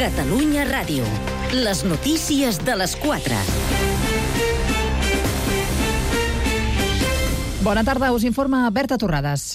Catalunya Ràdio. Les notícies de les 4. Bona tarda, us informa Berta Torrades.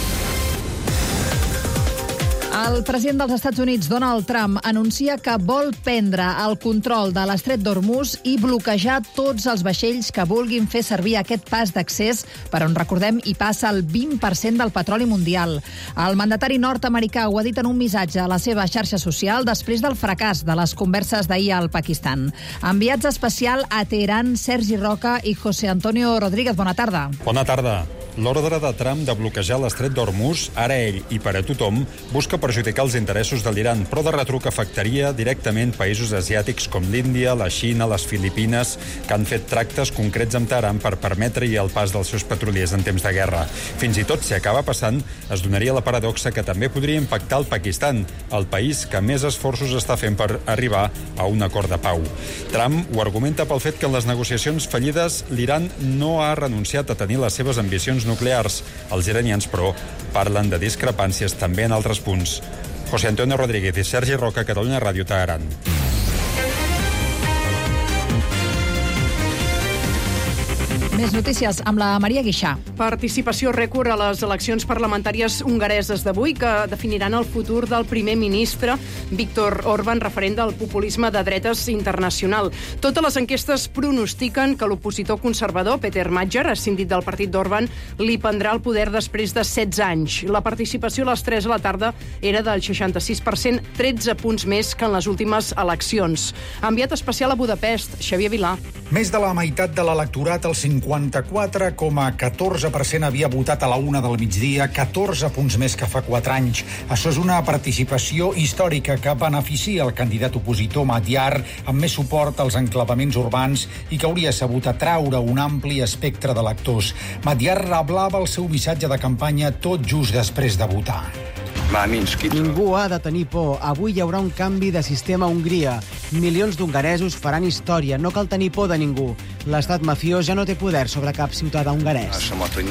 El president dels Estats Units, Donald Trump, anuncia que vol prendre el control de l'estret d'Hormuz i bloquejar tots els vaixells que vulguin fer servir aquest pas d'accés, per on, recordem, hi passa el 20% del petroli mundial. El mandatari nord-americà ho ha dit en un missatge a la seva xarxa social després del fracàs de les converses d'ahir al Pakistan. Enviats especial a Teheran, Sergi Roca i José Antonio Rodríguez. Bona tarda. Bona tarda. L'ordre de Trump de bloquejar l'estret d'Hormuz, ara ell i per a tothom, busca perjudicar els interessos de l'Iran, però de retruc afectaria directament països asiàtics com l'Índia, la Xina, les Filipines, que han fet tractes concrets amb Teheran per permetre-hi el pas dels seus petroliers en temps de guerra. Fins i tot, si acaba passant, es donaria la paradoxa que també podria impactar el Pakistan, el país que més esforços està fent per arribar a un acord de pau. Trump ho argumenta pel fet que en les negociacions fallides l'Iran no ha renunciat a tenir les seves ambicions nuclears. Els iranians, però, parlen de discrepàncies també en altres punts. José Antonio Rodríguez i Sergi Roca, Catalunya Ràdio, Teheran. Més notícies amb la Maria Guixà. Participació rècord a les eleccions parlamentàries hongareses d'avui, que definiran el futur del primer ministre Viktor Orbán, referent del populisme de dretes internacional. Totes les enquestes pronostiquen que l'opositor conservador, Peter Magyar, escindit del partit d'Orbán, li prendrà el poder després de 16 anys. La participació a les 3 de la tarda era del 66%, 13 punts més que en les últimes eleccions. Enviat especial a Budapest, Xavier Vilà. Més de la meitat de l'electorat, el 54,14% havia votat a la 1 del migdia, 14 punts més que fa 4 anys. Això és una participació històrica que beneficia el candidat opositor Magyar, amb més suport als enclavaments urbans i que hauria sabut atraure un ampli espectre d'electors. Magyar reblava el seu missatge de campanya tot just després de votar. Ningú ha de tenir por. Avui hi haurà un canvi de sistema a Hongria. Milions d'hongaresos faran història. No cal tenir por de ningú. L'estat mafiós ja no té poder sobre cap ciutadà hongarès.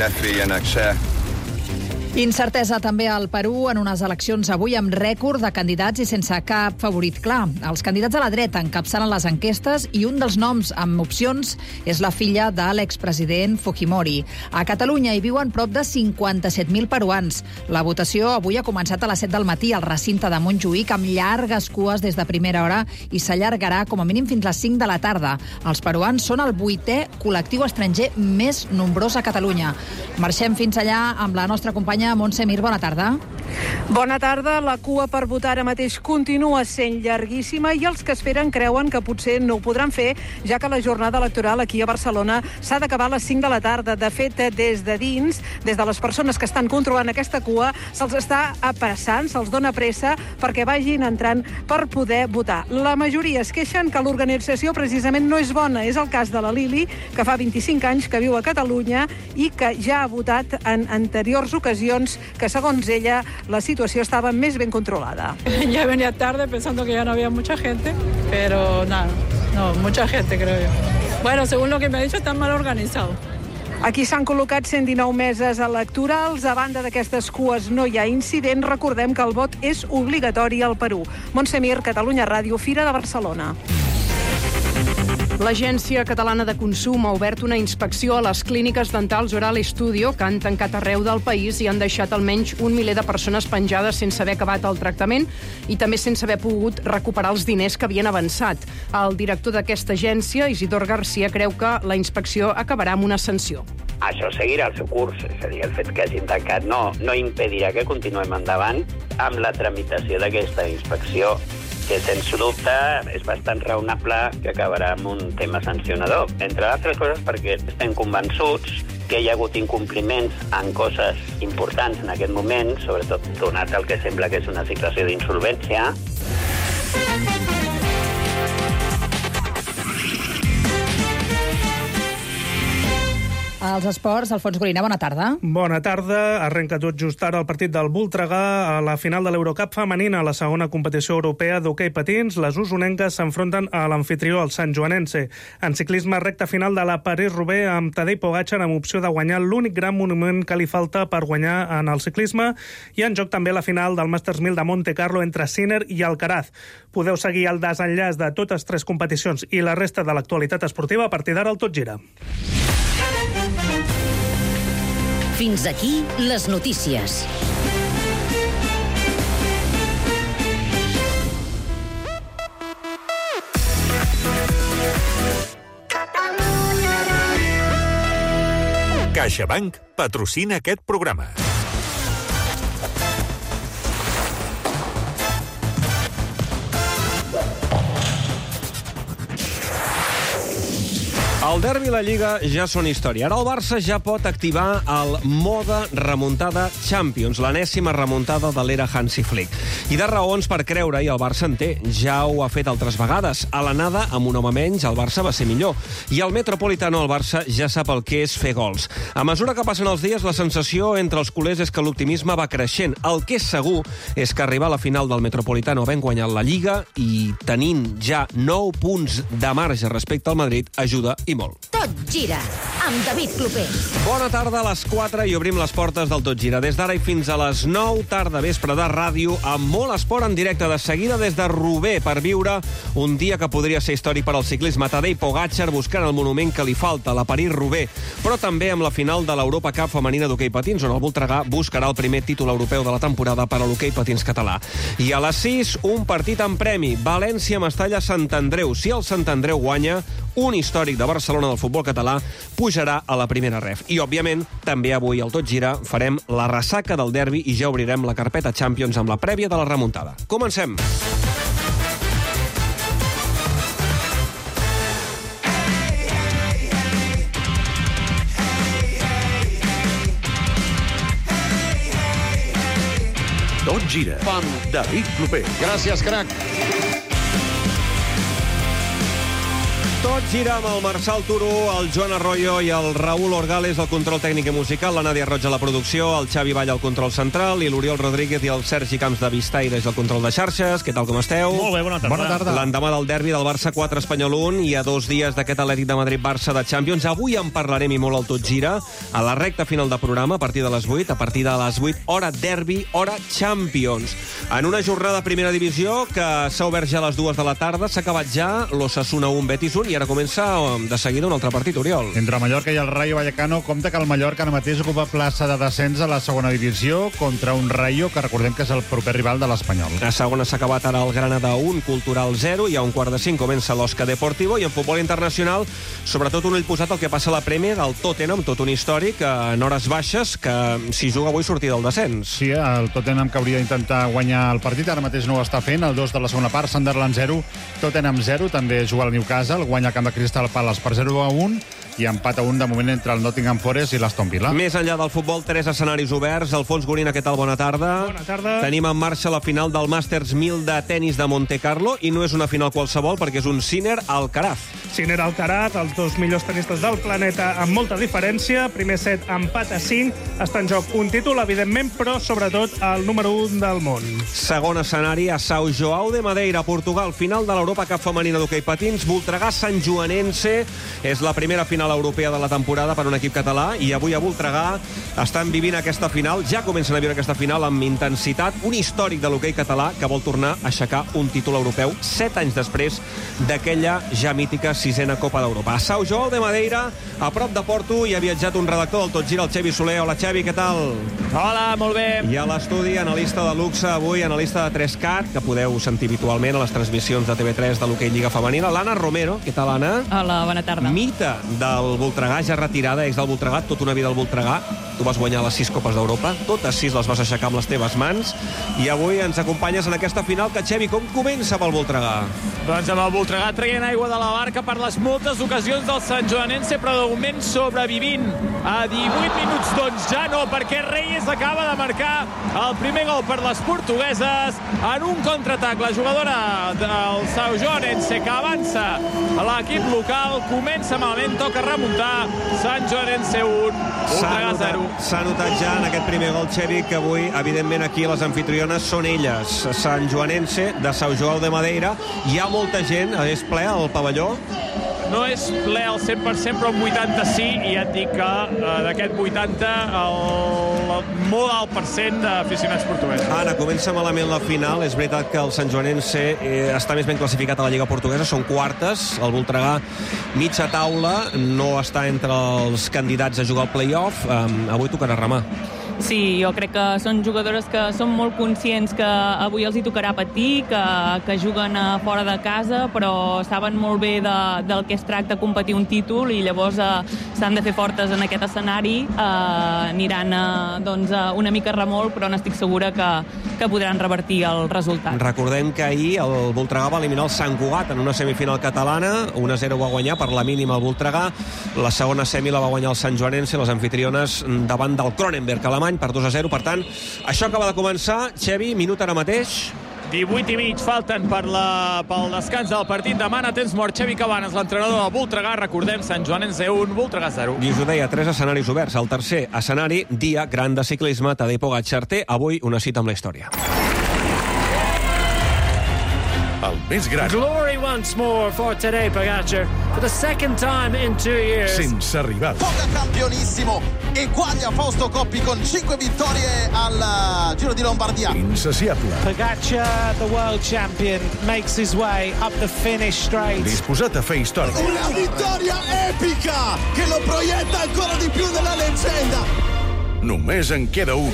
Incertesa també al Perú en unes eleccions avui amb rècord de candidats i sense cap favorit clar. Els candidats a la dreta encapçalen les enquestes i un dels noms amb opcions és la filla de l'expresident Fujimori. A Catalunya hi viuen prop de 57.000 peruans. La votació avui ha començat a les 7 del matí al recinte de Montjuïc amb llargues cues des de primera hora i s'allargarà com a mínim fins les 5 de la tarda. Els peruans són el 8è col·lectiu estranger més nombrós a Catalunya. Marxem fins allà amb la nostra companya Montse Mir, bona tarda. Bona tarda. La cua per votar ara mateix continua sent llarguíssima i els que esperen creuen que potser no ho podran fer, ja que la jornada electoral aquí a Barcelona s'ha d'acabar a les 5 de la tarda. De fet, des de dins, des de les persones que estan controlant aquesta cua, se'ls està apressant, se'ls dona pressa perquè vagin entrant per poder votar. La majoria es queixen que l'organització precisament no és bona. És el cas de la Lili, que fa 25 anys que viu a Catalunya i que ja ha votat en anteriors ocasions que, segons ella, la situació estaba más bien controlada. Ya venía tarde pensando que ya no había mucha gente, pero nada, no, mucha gente creo yo. Bueno, según lo que me ha dicho, están mal organizados. Aquí s'han col·locat 119 meses electorals. A banda d'aquestes cues no hi ha incident. Recordem que el vot és obligatori al Perú. Montse Mir, Catalunya Ràdio, Fira de Barcelona. L'Agència Catalana de Consum ha obert una inspecció a les clíniques dentals Oral Studio que han tancat arreu del país i han deixat almenys 1 miler de persones penjades sense haver acabat el tractament i també sense haver pogut recuperar els diners que havien avançat. El director d'aquesta agència, Isidor Garcia, creu que la inspecció acabarà amb una sanció. Això seguirà el seu curs, és a dir, el fet que hagin tancat no impedirà que continuem endavant amb la tramitació d'aquesta inspecció, que sense dubte és bastant raonable que acabarà amb un tema sancionador. Entre altres coses perquè estem convençuts que hi ha hagut incompliments en coses importants en aquest moment, sobretot donat el que sembla que és una situació d'insolvència. Als esports, Alfons Gorina, bona tarda. Bona tarda. Arrenca tot just ara el partit del Voltregà a la final de l'Eurocup femenina, la segona competició europea d'hoquei patins. Les usonenques s'enfronten a l'amfitrió, el santjoanense. En ciclisme, recta final de la París-Roubaix amb Tadej Pogačar amb opció de guanyar l'únic gran monument que li falta per guanyar en el ciclisme. I en joc també la final del Masters 1000 de Monte Carlo entre Sinner i Alcaraz. Podeu seguir el desenllaç de totes tres competicions i la resta de l'actualitat esportiva a partir d'ara al Tot Gira. Fins aquí les notícies. CaixaBank patrocina aquest programa. El derbi i la Lliga ja són història. Ara el Barça ja pot activar el mode remuntada Champions, l'enèsima remuntada de l'era Hansi Flick. I de raons per creure, i el Barça en té. Ja ho ha fet altres vegades. A l'anada, amb un home menys, el Barça va ser millor. I al Metropolitano el Barça ja sap el que és fer gols. A mesura que passen els dies, la sensació entre els culers és que l'optimisme va creixent. El que és segur és que arribar a la final del Metropolitano havent guanyat la Lliga i tenint ja 9 punts de marge respecte al Madrid ajuda i molt. Tot gira amb David Clopés. Bona tarda, a les 4 i obrim les portes del Tot Gira. Des d'ara i fins a les 9, tarda vespre de ràdio, amb molt esport en directe de seguida des de Roubaix per viure un dia que podria ser històric per al ciclisme. Tadej Pogačar buscant el monument que li falta, la París-Roubaix, però també amb la final de l'Europa Cup femenina d'hoquei patins, on el Voltregà buscarà el primer títol europeu de la temporada per a l'hoquei patins català. I a les 6, un partit en premi. València-Mestalla-Sant Andreu. Si el Sant Andreu guanya, un històric de Barcelona del futbol català pujarà a la primera ref. I, òbviament, també avui al Tot Gira farem la ressaca del derbi i ja obrirem la carpeta Champions amb la prèvia de la remuntada. Comencem! Tot Gira amb David Clopés. Gràcies, crac. Tot gira amb el Marçal Turo, el Joan Arroyo i el Raúl Orgales, el control tècnic i musical, la Nàdia Roig a la producció, el Xavi Vall al control central i l'Oriol Rodríguez i el Sergi Camps de Vistaires al control de xarxes. Què tal, com esteu? Molt bé, bona tarda. Bona tarda. L'endemà del derbi del Barça 4, Espanyol 1 i a 2 dies d'aquest Atlètic de Madrid-Barça de Champions. Avui en parlarem i molt al Tot Gira, a la recta final de programa, a partir de les 8, a partir de les 8, hora derbi, hora Champions. En una jornada de primera divisió que s'ha obert ja a les 2 de la tarda, s'ha acabat ja l'Osasuna 1, Betis 1, i ara comença de seguida un altre partit, Oriol. Entre Mallorca i el Rayo Vallecano, compte que el Mallorca ara mateix ocupa plaça de descens a la segona divisió contra un Rayo que recordem que és el proper rival de l'Espanyol. La segona s'ha acabat ara el Granada 1, Cultural 0, i a un quart de 5 comença l'Osca Deportivo, i en futbol internacional, sobretot un ull posat al que passa a la Premier del Tottenham, tot un històric en hores baixes, que si juga avui sortir del descens. Sí, el Tottenham que hauria d'intentar guanyar el partit, ara mateix no ho està fent, el 2 de la segona part, Sunderland 0, Tottenham 0, també juga al Newcastle, guanya el camp de Crystal Palace per 0-1 i empat a 1 de moment entre el Nottingham Forest i l'Aston Villa. Més enllà del futbol, 3 escenaris oberts. Alfons Gorina, què tal? Bona tarda. Bona tarda. Tenim en marxa la final del Masters 1000 de tenis de Monte Carlo, i no és una final qualsevol perquè és un Sinner Alcaraz. Sinner Alcaraz, els dos millors tenistes del planeta amb molta diferència. Primer set, empat a 5. Està en joc un títol, evidentment, però sobretot el número 1 del món. Segon escenari a São João de Madeira, Portugal. Final de l'Europa Cup femenina d'hoquei patins. Voltregà santjoanense. És la primera final europea de la temporada per un equip català, i avui a Voltregà estan vivint aquesta final, ja comencen a viure aquesta final amb intensitat, un històric de l'hoquei català que vol tornar a aixecar un títol europeu 7 anys després d'aquella ja mítica 6a Copa d'Europa. A São João de Madeira, a prop de Porto, hi ha viatjat un redactor del Tot Gira, el Xavi Soler. Hola, Xavi, què tal? Hola, molt bé. I a l'estudi, analista de luxe avui, analista de 3CAT, que podeu sentir habitualment a les transmissions de TV3 de l'hoquei Lliga Femenina, l'Anna Romero. Què tal, Anna? Hola, bona tarda. Mite del Voltregà, ja retirada, ex del Voltregà, tota una vida al Voltregà. Tu vas guanyar les 6 Copes d'Europa, totes 6 les vas aixecar amb les teves mans, i avui ens acompanyes en aquesta final que, Xevi, com comença amb el Voltregà? Doncs amb el Voltregà traient aigua de la barca per les moltes ocasions del Sant Joanense, però de moment sobrevivint. A 18 minuts, doncs ja no, perquè Reyes acaba de marcar el primer gol per les portugueses en un contraatac. La jugadora del Sant Joanense que avança a l'equip local, comença malament, toca remuntar. Sant Joanense 1, Voltregà 0. S'ha notat ja en aquest primer gol, Xevi, que avui, evidentment, aquí les anfitriones són elles. Sant Joanense, de São João de Madeira. Hi ha molta gent, és ple al pavelló? No és ple al 100%, però un 80 sí, i ja et dic que d'aquest 80, el molt alt % d'aficionats portuguesos. Anna, comença malament la final. És veritat que el Sant Joanense està més ben classificat a la Lliga Portuguesa, són quartes. El Voltregà, mitja taula, no està entre els candidats a jugar al play-off. Avui tocarà remar. Sí, jo crec que són jugadores que són molt conscients que avui els hi tocarà patir, que juguen fora de casa, però saben molt bé del que es tracta competir un títol, i llavors s'han de fer fortes en aquest escenari. Aniran una mica remolc, però n'estic segura que podran revertir el resultat. Recordem que ahir el Voltregà va eliminar el Sant Cugat en una semifinal catalana, 1-0 va guanyar per la mínima el Voltregà, la segona semi la va guanyar el Sant Joanense, les anfitriones davant del Cronenberg alemany per 2-0. Per tant, això acaba de començar. Xevi, minut ara mateix. 18 i mig falten pel descans del partit. Demana temps mort Xevi Cabanes, l'entrenador del Voltregà. Recordem, Sant Joanense 1, Voltregà 0. I us ho deia, 3 escenaris oberts. El tercer escenari, dia gran de ciclisme. Tadej Pogačar té avui una cita amb la història. El més gran. Glory once more for Tadej Pogačar for the second time in 2 years. Sense rival. Poga campionissimo, eguaglia Fausto Coppi con 5 vittorie al Giro di Lombardia. Insaciable. Pogačar, the world champion, makes his way up the finish straight. Disposat a fer història. Una vittoria epica che lo proietta ancora di più nella leggenda. Només en queda un.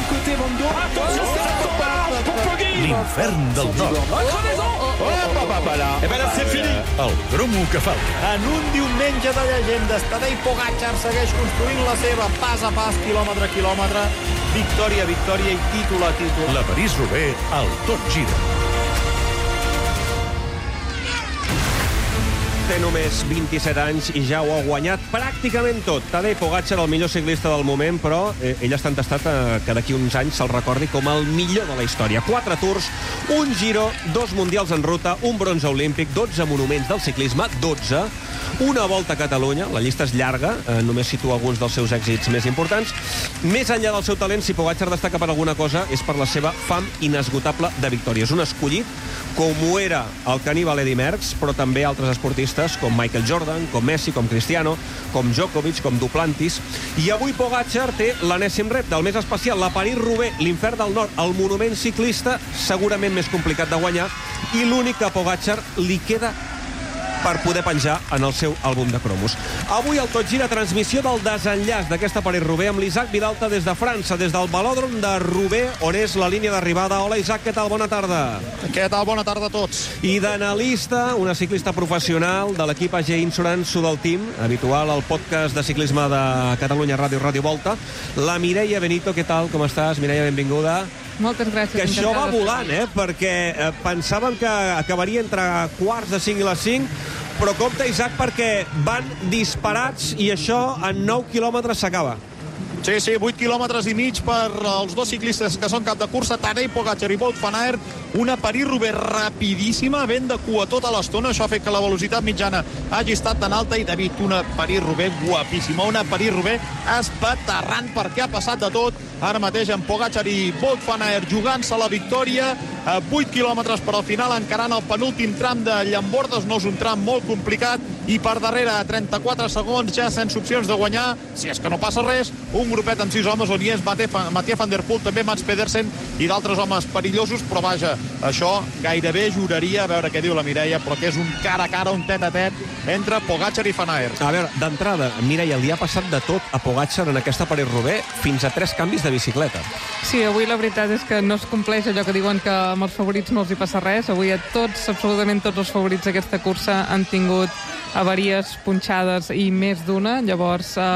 L'infern del nord. El cromo que falta. En un diumenge de llegendes, Tadej Pogačar segueix construint la seva pas a pas, quilòmetre a quilòmetre, victòria a victòria i títol a títol. La París-Roubaix al Tot Gira. Té només 27 anys i ja ho ha guanyat pràcticament tot. Tadej Pogačar, el millor ciclista del moment, però ell està entestat que d'aquí uns anys se'l recordi com el millor de la història. 4 tours, un Giro, 2 mundials en ruta, un bronze olímpic, 12 monuments del ciclisme, 12, una volta a Catalunya, la llista és llarga, només situa alguns dels seus èxits més importants. Més enllà del seu talent, si Pogačar destaca per alguna cosa, és per la seva fam inesgotable de victòries. Un escollit, com ho era el caníbal Eddy Merckx, però també altres esportistes com Michael Jordan, com Messi, com Cristiano, com Djokovic, com Duplantis. I avui Pogačar té l'enèsim repte, el més especial, la París-Roubaix, l'infern del nord, el monument ciclista segurament més complicat de guanyar, i l'únic que a Pogačar li queda per poder penjar en el seu àlbum de cromos. Avui el Tot Gira, transmissió del desenllaç d'aquesta París-Roubaix amb l'Isaac Vidalta des de França, des del velòdrom de Roubaix, on és la línia d'arribada. Hola, Isaac, què tal? Bona tarda. Què tal? Bona tarda a tots. I d'analista, una ciclista professional de l'equip AG Insurance Sudal Team, habitual al podcast de ciclisme de Catalunya Ràdio, Ràdio Volta. La Mireia Benito, què tal? Com estàs? Mireia, benvinguda. Moltes gràcies. Que això va volant, perquè pensàvem que acabaria entre quarts de 5 i les 5, però compte, Isaac, perquè van disparats i això en 9 quilòmetres s'acaba. Sí, 8 quilòmetres i mig per els dos ciclistes que són cap de cursa, Tadej Pogačar i Wout van Aert. Una París-Roubaix rapidíssima, vent de cua tota l'estona. Això ha fet que la velocitat mitjana hagi estat tan alta. I, David, una París-Roubaix guapíssima, una París-Roubaix espaterrant, perquè ha passat de tot. Ara mateix en Pogačar i Wout van Aert jugant-se la victòria a 8 quilòmetres per al final, encarant el penúltim tram de Llambordes. No és un tram molt complicat, i per darrere, a 34 segons, ja sense opcions de guanyar, si és que no passa res, un grupet amb 6 homes, on hi és Mathieu van der Poel, també Mats Pedersen i d'altres homes perillosos, però vaja, això gairebé juraria, a veure què diu la Mireia, però que és un cara a cara, un tet a tet entre Pogačar i van Aert. A veure, d'entrada, Mireia, li ha passat de tot a Pogačar en aquesta París-Roubaix, fins a 3 canvis de bicicleta. Sí, avui la veritat és que no es compleix allò que diuen que amb els favorits no els hi passa res. Avui absolutament tots els favorits d'aquesta cursa han tingut avaries punxades, i més d'una. Llavors,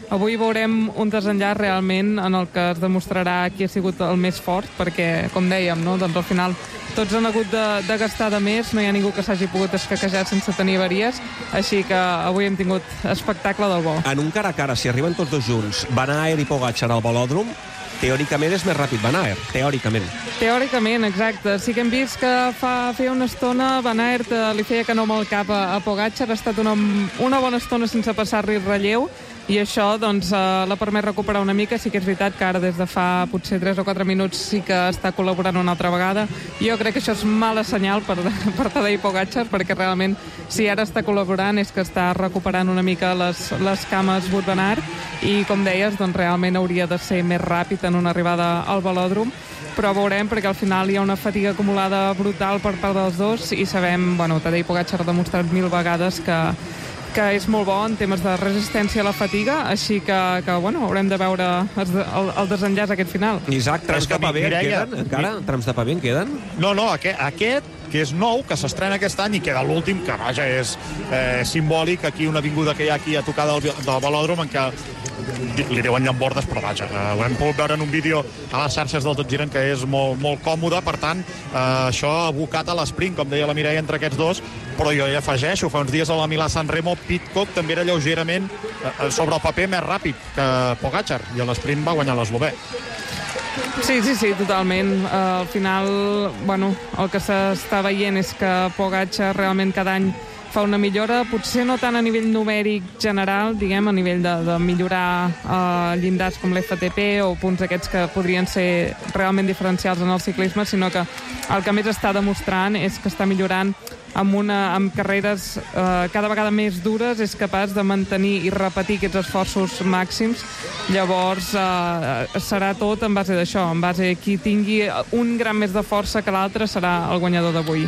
avui veurem un desenllaç realment en el que es demostrarà qui ha sigut el més fort, perquè, com dèiem, no? Doncs al final tots han hagut de gastar de més, no hi ha ningú que s'hagi pogut escaquejar sense tenir avaries, així que avui hem tingut espectacle del bo. En un cara a cara, si arriben tots dos junts, Van Aert i Pogačar al velòdrom, teòricament és més ràpid Van Aert, teòricament. Teòricament, exacte. Sí que hem vist que feia una estona Van Aert li feia que no amb el cap a Pogačar, ha estat una bona estona sense passar-li el relleu, i això doncs, l'ha permès recuperar una mica. Sí que és veritat que ara des de fa potser 3 o 4 minuts sí que està col·laborant una altra vegada. Jo crec que això és mala senyal per Tadej Pogačar, perquè realment si ara està col·laborant és que està recuperant una mica les cames Wout van Aert, i com deies, doncs realment hauria de ser més ràpid en una arribada al velòdrom, però veurem, perquè al final hi ha una fatiga acumulada brutal per part dels dos, i sabem, Tadej Pogačar ha demostrat 1000 vegades que és molt bo en temes de resistència a la fatiga, així que haurem de veure el desenllaç aquest final. Isaac, trams de paper en queden? Encara? Trams de paper en queden? No, aquest que és nou, que s'estrena aquest any i queda l'últim, que vaja, és simbòlic, aquí una avinguda que hi ha aquí a tocar del velòdrom, en què li diuen llambordes, però vaja, ho hem pogut veure en un vídeo a les xarxes del Tot Gira, que és molt, molt còmode. Per tant, això abocat a l'esprint, com deia la Mireia, entre aquests dos, però jo hi afegeixo, fa uns dies a la Milà-San Remo, Pidcock també era lleugerament sobre el paper més ràpid que Pogačar, i a l'esprint va guanyar l'eslovè. Sí, totalment. Al final, el que s'està veient és que Pogačar realment cada any fa una millora, potser no tant a nivell numèric general, diguem, a nivell de millorar llindars com l'FTP o punts aquests que podrien ser realment diferencials en el ciclisme, sinó que el que més està demostrant és que està millorant amb carreres cada vegada més dures, és capaç de mantenir i repetir aquests esforços màxims. Llavors serà tot en base d'això, en base a qui tingui un gram més de força que l'altre serà el guanyador d'avui.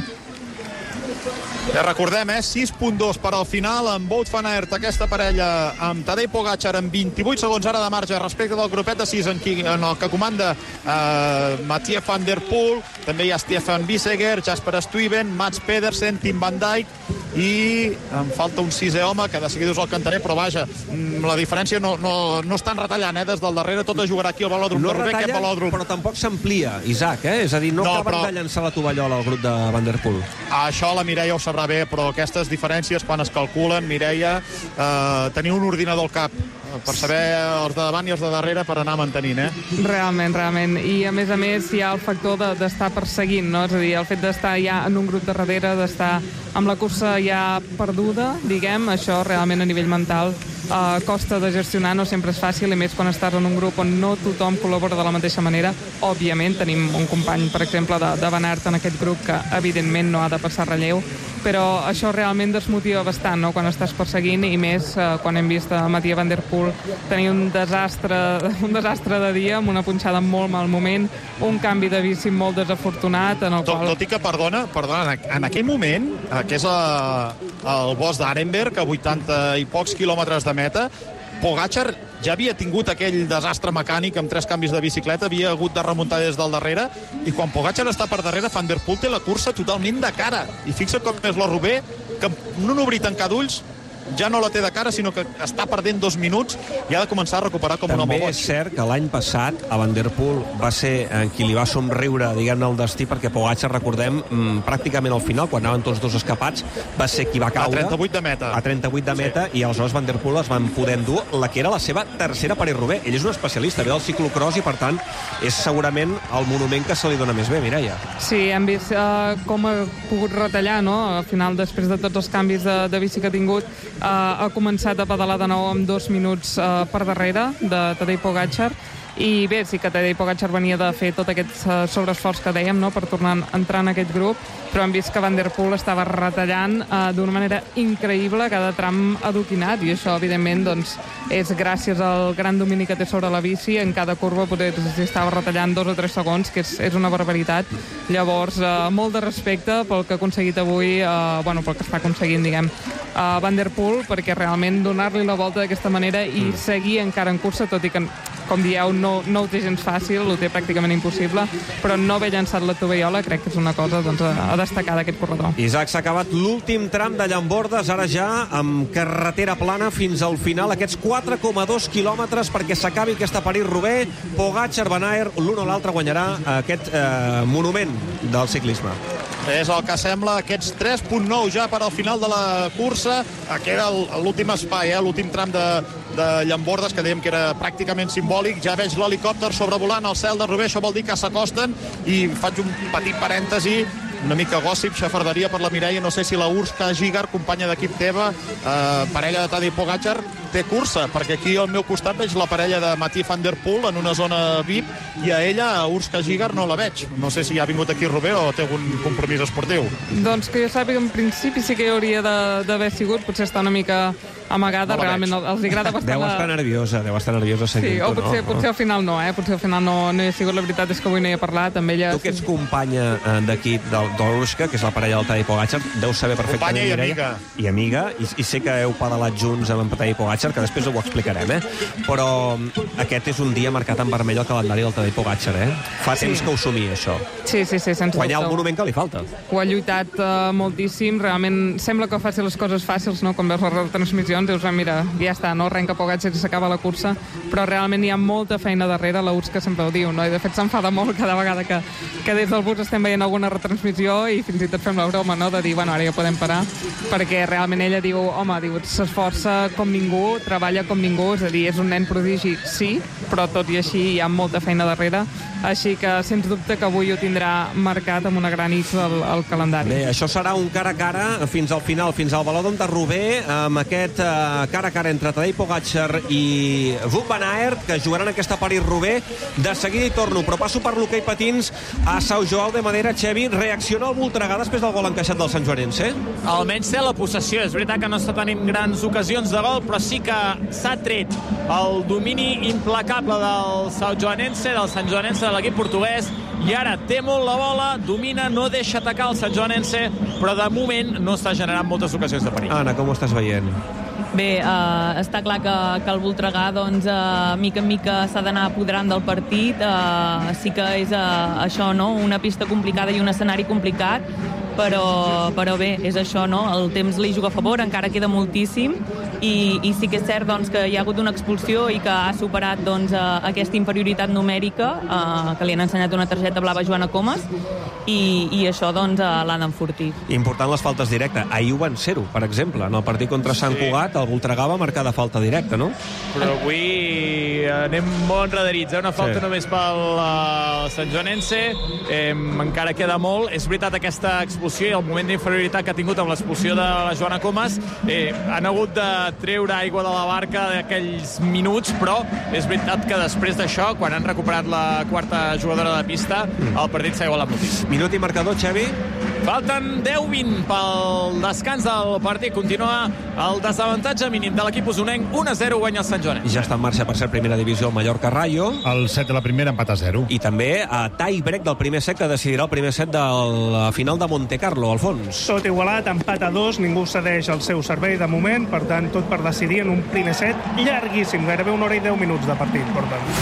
Ja recordem, 6.2 per al final, amb Wout van Aert, aquesta parella amb Tadej Pogačar amb 28 segons ara de marge respecte del grupet de 6 en el que comanda Mathieu van der Poel, també hi ha Stefan Bissegger, Jasper Stuyven, Mats Pedersen, Tim Van Dijk, i em falta un sisè home que de seguida us el cantaré, però vaja, la diferència no estan retallant, des del darrere tot es jugarà aquí al velòdrom de Roubaix, aquest velòdrom. Però tampoc s'amplia, Isaac, és a dir, no acaben de llançar la tovallola al grup de Van der Poel. Això la Mireia ho sabrà bé, però aquestes diferències quan es calculen, Mireia, tenir un ordinador al cap per saber els de davant i els de darrere per anar mantenint, Realment. I a més hi ha el factor d'estar perseguint, no? És a dir, el fet d'estar ja en un grup de darrere, d'estar amb la cursa ja perduda, diguem, això realment a nivell mental costa de gestionar, no sempre és fàcil, i més quan estàs en un grup on no tothom col·labora de la mateixa manera. Òbviament tenim un company, per exemple, de Van Aert en aquest grup que evidentment no ha de passar relleu, però això realment desmotiva bastant, no?, quan estàs perseguint, i més quan hem vist a Mathieu van der Poel tenir un desastre de dia, amb una punxada en molt mal moment, un canvi de bici molt desafortunat, en el qual... Tot i que, perdona, en aquell moment, que és el bosc d'Arenberg, a 80 i pocs quilòmetres de meta, Pogačar ja havia tingut aquell desastre mecànic amb 3 canvis de bicicleta, havia hagut de remuntar des del darrere, i quan Pogačar està per darrere, Van der Poel té la cursa totalment de cara. I fixa't com és la Roubaix, que en un obrir tancar d'ulls ja no la té de cara, sinó que està perdent 2 minuts i ha de començar a recuperar com un home boig. També és cert que l'any passat a Van der Poel va ser en qui li va somriure, diguem-ne, el destí, perquè Pogačar, recordem, pràcticament al final, quan anaven tots dos escapats, va ser qui va caure. A 38 de meta. A 38 de meta, sí. I aleshores Van der Poel es van poder endur la que era la seva tercera París-Roubaix. Ell és un especialista, ve del ciclocross, i per tant és segurament el monument que se li dona més bé, Mireia. Sí, hem vist com ha pogut retallar, no? Al final, després de tots els canvis de bici que ha tingut, ha començat a pedalar de nou amb 2 minuts per darrere de Tadej Pogačar, i bé, sí que Tadej Pogačar venia de fer tot aquest sobreesforç que dèiem, no?, per tornar a entrar en aquest grup, però hem vist que Van der Poel estava retallant d'una manera increïble cada tram adoquinat, i això, evidentment, doncs, és gràcies al gran domini que té sobre la bici. En cada curva potser estava retallant 2 o 3 segons, que és una barbaritat. Llavors, molt de respecte pel que ha aconseguit avui, pel que està aconseguint, diguem, Van der Poel, perquè realment donar-li la volta d'aquesta manera i seguir encara en cursa, tot i que com dieu, no ho té gens fàcil, ho té pràcticament impossible, però no haver llançat la tovallola crec que és una cosa doncs, a destacar d'aquest corredor. Isaac, s'ha acabat l'últim tram de Llambordes, ara ja amb carretera plana fins al final, aquests 4,2 quilòmetres perquè s'acabi aquesta París-Roubaix. Pogačar, Van Aert, l'un o l'altre guanyarà aquest monument del ciclisme. És el que sembla, aquests 3,9 ja per al final de la cursa. Aquí era l'últim espai, l'últim tram de Llambordes, que dèiem que era pràcticament simbòlic. Ja veig l'helicòpter sobrevolant el cel de Roubaix, això vol dir que s'acosten, i faig un petit parèntesi, una mica gossip, xafarderia per la Mireia, no sé si la Urska Gigar, companya d'equip teva, parella de Tadej Pogačar, té cursa, perquè aquí al meu costat veig la parella de Mathieu van der Poel en una zona VIP, i a ella, a Urska Gigar, no la veig. No sé si ha vingut aquí a Roubaix o té algun compromís esportiu. Doncs que jo sàpiga, en principi sí que hi hauria d'haver sigut, potser està una mica amagada, no realment els agrada bastant... Deu estar nerviosa sí, o potser al final no, potser al final no hi ha sigut. La veritat és que avui no hi he parlat amb ella. Tu que ets companya d'equip de l'Urska, que és la parella del Tadej Pogačar, deus saber perfectament. Companya i amiga. I sé que heu pedalat junts amb en Tadej Pogačar, que després ho explicarem, però aquest és un dia marcat en vermell al calendari del Tadej Pogačar, Fa temps que ho somia, això. Sí, sense dubte. Guanyar el monument que li falta. Ho ha lluitat moltíssim, realment sembla que faci les coses fàcils, no? Quan veus les retransmissions dius, mira, ja està, no? Arrenca Pogačar i s'acaba la cursa, però realment hi ha molta feina darrere, la Urska sempre ho diu, no? I de fet s'enfada molt cada vegada que des del bus estem veient alguna retransmissió i fins i tot fem la broma, no? De dir, bueno, ara ja podem parar, perquè realment ella diu, s'esforça com ningú, treballa com ningú, és a dir, és un nen prodigi, sí, però tot i així hi ha molta feina darrere, així que sens dubte que avui ho tindrà marcat amb una gran X al calendari. Bé, això serà un cara a cara fins al final, fins al Velòdrom de Roubaix, amb aquest cara a cara entre Tadej Pogačar i Wout van Aert, que jugaran aquesta París-Roubaix. De seguida hi torno, però passo per l'hoquei patins a São João de Madeira. Xevi, reacciona el Voltregà després del gol encaixat del Santjoanense? Almenys té la possessió. És veritat que no està tenint grans ocasions de gol, però sí que s'ha tret el domini implacable del Santjoanense, de l'equip portuguès, i ara té molt la bola, domina, no deixa atacar el Santjoanense, però de moment no està generant moltes ocasions de perill. Anna, com ho estàs veient? Bé, està clar que el Voltregà, doncs, mica en mica s'ha d'anar apoderant del partit. Sí que és això, no?, una pista complicada i un escenari complicat, però bé, és això, no?, el temps li juga a favor, encara queda moltíssim, i sí que és cert, doncs, que hi ha hagut una expulsió i que ha superat, doncs, aquesta inferioritat numèrica, que li han ensenyat una targeta blava a Joana Comas, i això, doncs, l'ha d'enfortir. Important les faltes directes. Ahir ho van ser-ho, per exemple. En el partit contra Sant Cugat, el Voltregà va marcar de falta directa, no? Però avui anem molt enredarits, una falta només pel Santjoanense, encara queda molt. És veritat aquesta expulsió i el moment d'inferioritat que ha tingut amb l'expulsió de la Joana Comas, han hagut de treure aigua de la barca d'aquells minuts, però és veritat que després d'això, quan han recuperat la quarta jugadora de pista, el partit s'ha igualat moltíssim. Minut i marcador, Xavi? Falten 10-20 pel descans del partit. Continua el desavantatge mínim de l'equip usonenc. 1-0 guanya el Santjoanense. I ja està en marxa, per ser primera divisió, el Mallorca-Rayo. El set de la primera, empat a 0. I també a tie break del primer set, que decidirà el primer set de la final de Montecarlo, Alfons. Tot igualat, empat a 2, ningú cedeix el seu servei de moment, per tant, tot per decidir en un primer set llarguíssim, gairebé 1 hora i 10 minuts de partit, per tant.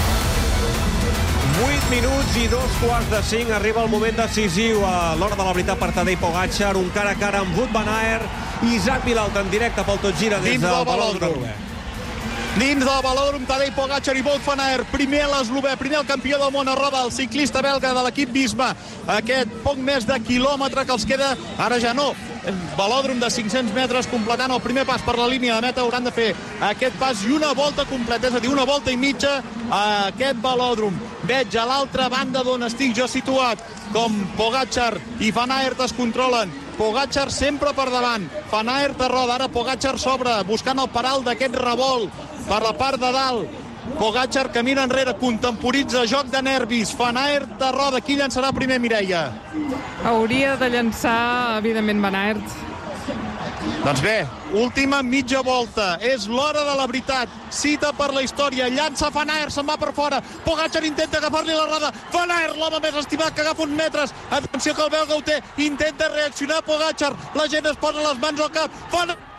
8 minuts i 2:45, arriba el moment decisiu a l'hora de la veritat per Tadej Pogačar, un cara a cara amb Wout van Aert, Isaac Vilalta en directe pel Tot Gira des del Velòdrom. Dins del Velòdrom, Tadej Pogačar i Wout van Aert, primer l'eslovè, primer el campió del món a roda, el ciclista belga de l'equip Visma, aquest poc més de quilòmetre que els queda, ara ja no, velòdrom de 500 metres, completant el primer pas per la línia de meta, hauran de fer aquest pas i una volta completa, és a dir, una volta i mitja a aquest velòdrom. Veig a l'altra banda d'on estic jo situat, com Pogačar i Van Aert es controlen. Pogačar sempre per davant, Van Aert a roda, ara Pogačar s'obre, buscant el paral d'aquest revolt per la part de dalt. Pogačar camina enrere, contemporitza, joc de nervis. Van Aert a roda, qui llançarà primer, Mireia? Hauria de llançar, evidentment, Van Aert. Doncs bé, última mitja volta, és l'hora de la veritat, cita per la història, llança Van Aert, se'n va per fora, Pogačar intenta agafar-li la roda, Van Aert, l'home més estimat, que agafa uns metres, atenció que el belga ho té, intenta reaccionar Pogačar, la gent es posa les mans al cap, Van Aert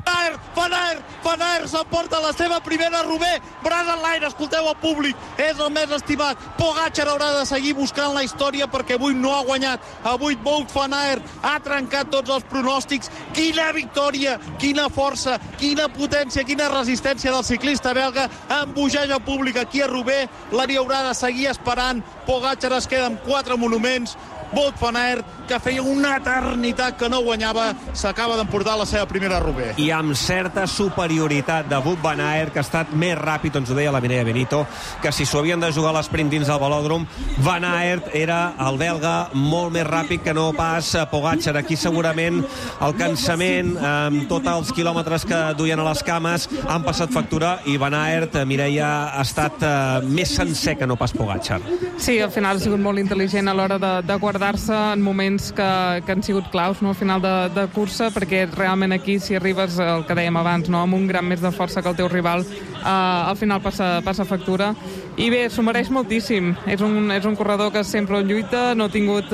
Van Aert s'emporta la seva primera Roubaix, braç en l'aire, escolteu el públic, és el més estimat. Pogačar haurà de seguir buscant la història perquè avui no ha guanyat. Avui Wout van Aert ha trencat tots els pronòstics. Quina victòria, quina força, quina potència, quina resistència del ciclista belga. Embogeja el públic aquí a Roubaix, l'hi haurà de seguir esperant. Pogačar es queda amb 4 monuments. Wout van Aert, que feia una eternitat que no guanyava, s'acaba d'emportar la seva primera Roubaix. I amb certa superioritat de Wout van Aert, que ha estat més ràpid, ens ho deia la Mireia Benito, que si s'ho havien de jugar a l'esprint dins del velòdrom, Van Aert era el belga molt més ràpid que no pas Pogačar. Aquí segurament el cansament, amb tots els quilòmetres que duien a les cames, han passat factura i Van Aert, Mireia, ha estat més sencer que no pas Pogačar. Sí, al final ha sigut molt intel·ligent a l'hora de guardar-se en moments que han sigut claus, no, al final de cursa, perquè realment aquí, si arribes, el que dèiem abans, no, amb un gram més de força que el teu rival, al final passa factura. I bé, s'ho mereix moltíssim. És un corredor que sempre lluita, no ha tingut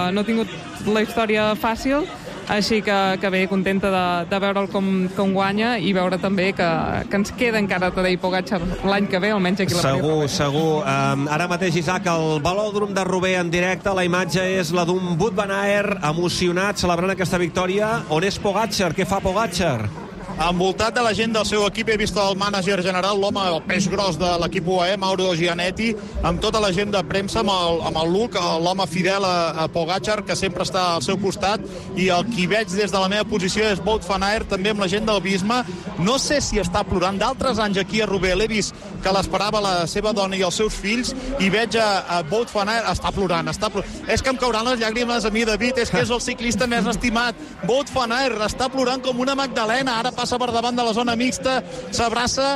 la història fàcil, així que bé, contenta de veure'l com guanya i veure també que ens queda encara Tadej Pogačar l'any que ve, almenys aquí a la Paris-Roubaix. Segur. Ara mateix, Isaac, el velòdrom de Roubaix en directe, la imatge és la d'un Wout van Aert emocionat, celebrant aquesta victòria. On és Pogačar? Què fa Pogačar? Envoltat de la gent del seu equip, he vist el mànager general, l'home, el peix gros de l'equip UAE, Mauro Gianetti, amb tota la gent de premsa, amb el Luc, l'home fidel a Pogačar, que sempre està al seu costat, i el qui veig des de la meva posició és Wout van Aert, també amb la gent del Visma. No sé si està plorant. D'altres anys aquí a Roubaix l'he vist que l'esperava la seva dona i els seus fills, i veig a Wout van Aert, està plorant. És que em cauran les llàgrimes a mi, David, és que és el ciclista més estimat. Wout van Aert està plorant com una magdalena, ara passa per davant de la zona mixta, s'abraça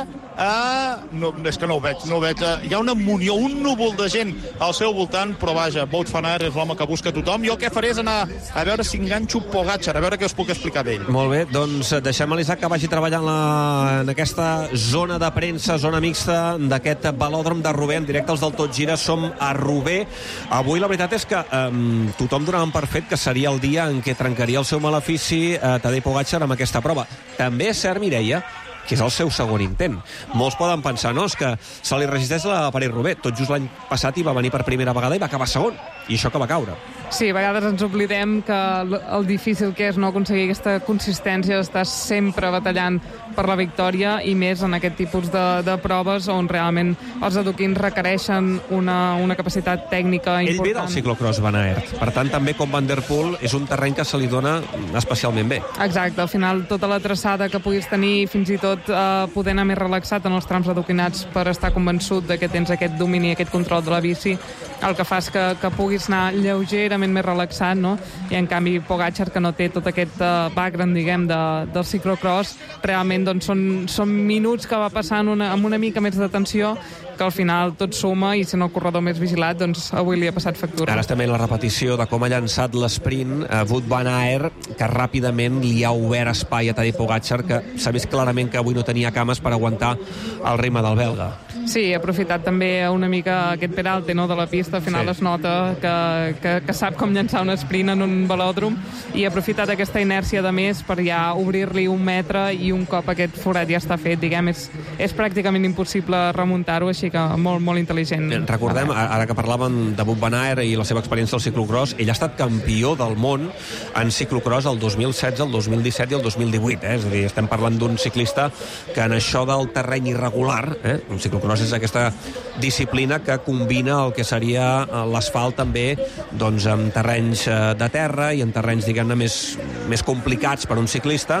no, és que no ho veig. Hi ha una munió, un núvol de gent al seu voltant, però vaja, Wout van Aert és l'home que busca tothom. Jo el que faré és anar a veure si enganxo Pogačar, a veure què us puc explicar d'ell. Molt bé, doncs deixem a l'Isaac que vagi treballant en aquesta zona de premsa, zona mixta d'aquest velòdrom de Roubaix, en directe als del Tot Gira. Som a Roubaix. Avui la veritat és que tothom donava per fet que seria el dia en què trencaria el seu malefici Tadej Pogačar amb aquesta prova. També és cert, Mireia, que és el seu segon intent. Molts poden pensar, no, és que se li resisteix la Paris-Roubaix. Tot just l'any passat hi va venir per primera vegada i va acabar segon. I això que va caure. Sí, a vegades ens oblidem que el difícil que és no aconseguir aquesta consistència d'estar sempre batallant per la victòria, i més en aquest tipus de proves on realment els adoquins requereixen una capacitat tècnica important. Ell ve del ciclocross, Van Aert. Per tant, també com Van der Poel, és un terreny que se li dona especialment bé. Exacte, al final tota la traçada que puguis tenir, fins i tot poder anar més relaxat en els trams adoquinats per estar convençut de que tens aquest domini, aquest control de la bici, el que fa és que puguis anar lleugerament més relaxat, no? I en canvi Pogačar, que no té tot aquest background, diguem, del ciclocross, realment doncs, són minuts que va passant amb una mica més de tensió, que al final tot suma, i sent el corredor més vigilat, doncs avui li ha passat factura. Ara estem en la repetició de com ha llançat l'esprint Wout van Aert, que ràpidament li ha obert espai a Tadej Pogačar, que s'ha vist clarament que avui no tenia cames per aguantar el ritme del belga. Sí, ha aprofitat també una mica aquest peralte, no, de la pista. Al final es nota que sap com llançar un sprint en un velòdrom, i ha aprofitat aquesta inèrcia de més per ja obrir-li 1 metre, i un cop aquest forat ja està fet, diguem, és pràcticament impossible remuntar-ho, així que molt, molt intel·ligent. Recordem, ara que parlàvem de Wout van Aert i la seva experiència al ciclocross, ell ha estat campió del món en ciclocross el 2016, el 2017 i el 2018. És a dir, estem parlant d'un ciclista que en això del terreny irregular, un ciclocross és aquesta disciplina que combina el que seria l'asfalt també doncs, amb terrenys de terra i en terrenys, diguem-ne, més complicats per un ciclista,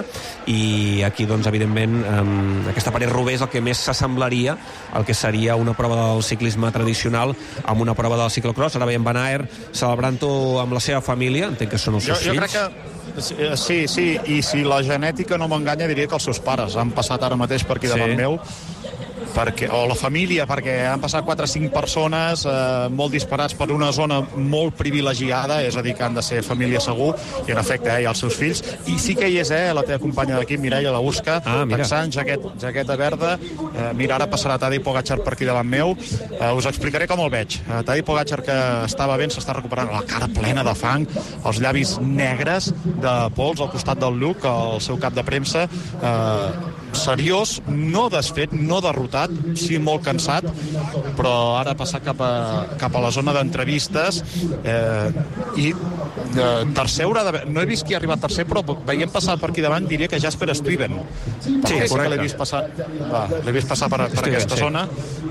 i aquí, doncs, evidentment, aquesta Paris-Roubaix és el que més s'assemblaria al que seria una prova del ciclisme tradicional amb una prova del ciclocross. Ara veiem Van Aert celebrant-ho amb la seva família, entenc que són els seus fills. Jo crec que sí, i si la genètica no m'enganya, diria que els seus pares han passat ara mateix per aquí davant meu. o la família, perquè han passat 4 o 5 persones molt disparats per una zona molt privilegiada, és a dir, que han de ser família segur, i en efecte, i els seus fills. I sí que hi és, la teva companya d'equip, Mireia, la busca, texant, jaqueta verda. Mira, ara passarà Tadej Pogačar per aquí davant meu. Us explicaré com el veig. Tadej Pogačar, que estava ben, s'està recuperant, la cara plena de fang, els llavis negres de pols al costat del Luke, el seu cap de premsa, seriós, no desfet, no derrotat, sí molt cansat, però ara passar cap a la zona d'entrevistes i tercer haurà d'haver... No he vist qui ha arribat tercer, però veient passar per aquí davant diria que Jasper Stuyven. Sí, correcte. L'he vist passar per aquesta zona.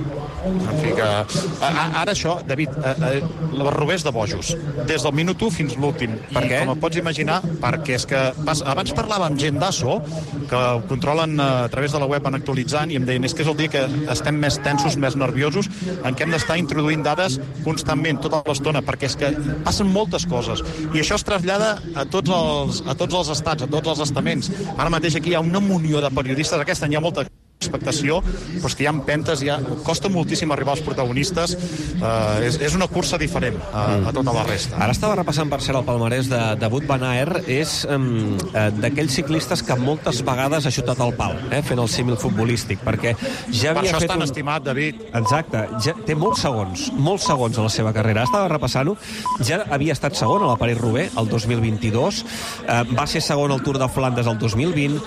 En fi, que... Ara això, David, la Roubaix de bojos, des del minut 1 fins l'últim. Per què? Com et pots imaginar, perquè és que abans parlava amb gent d'ASO, que ho controlen a través de la web, van actualitzant, i em deien, és que és el dia que estem més tensos, més nerviosos, en què hem d'estar introduint dades constantment, tota l'estona, perquè és que passen moltes coses. I això es trasllada a tots els estats, a tots els estaments. Ara mateix aquí hi ha una munió de periodistes, aquest any hi ha molta expectació, però és que hi ha empentes, costa moltíssim arribar als protagonistes, és una cursa diferent a tota la resta. Ara estava repassant, per cert, el palmarès de Wout van Aert, és d'aquells ciclistes que moltes vegades ha xutat el pal, fent el símil futbolístic, perquè ja havia per això fet és tan estimat, David. Exacte, ja té molts segons a la seva carrera. Estava repassant-ho, ja havia estat segon a la París-Roubaix el 2022, va ser segon al Tour de Flandes el 2020,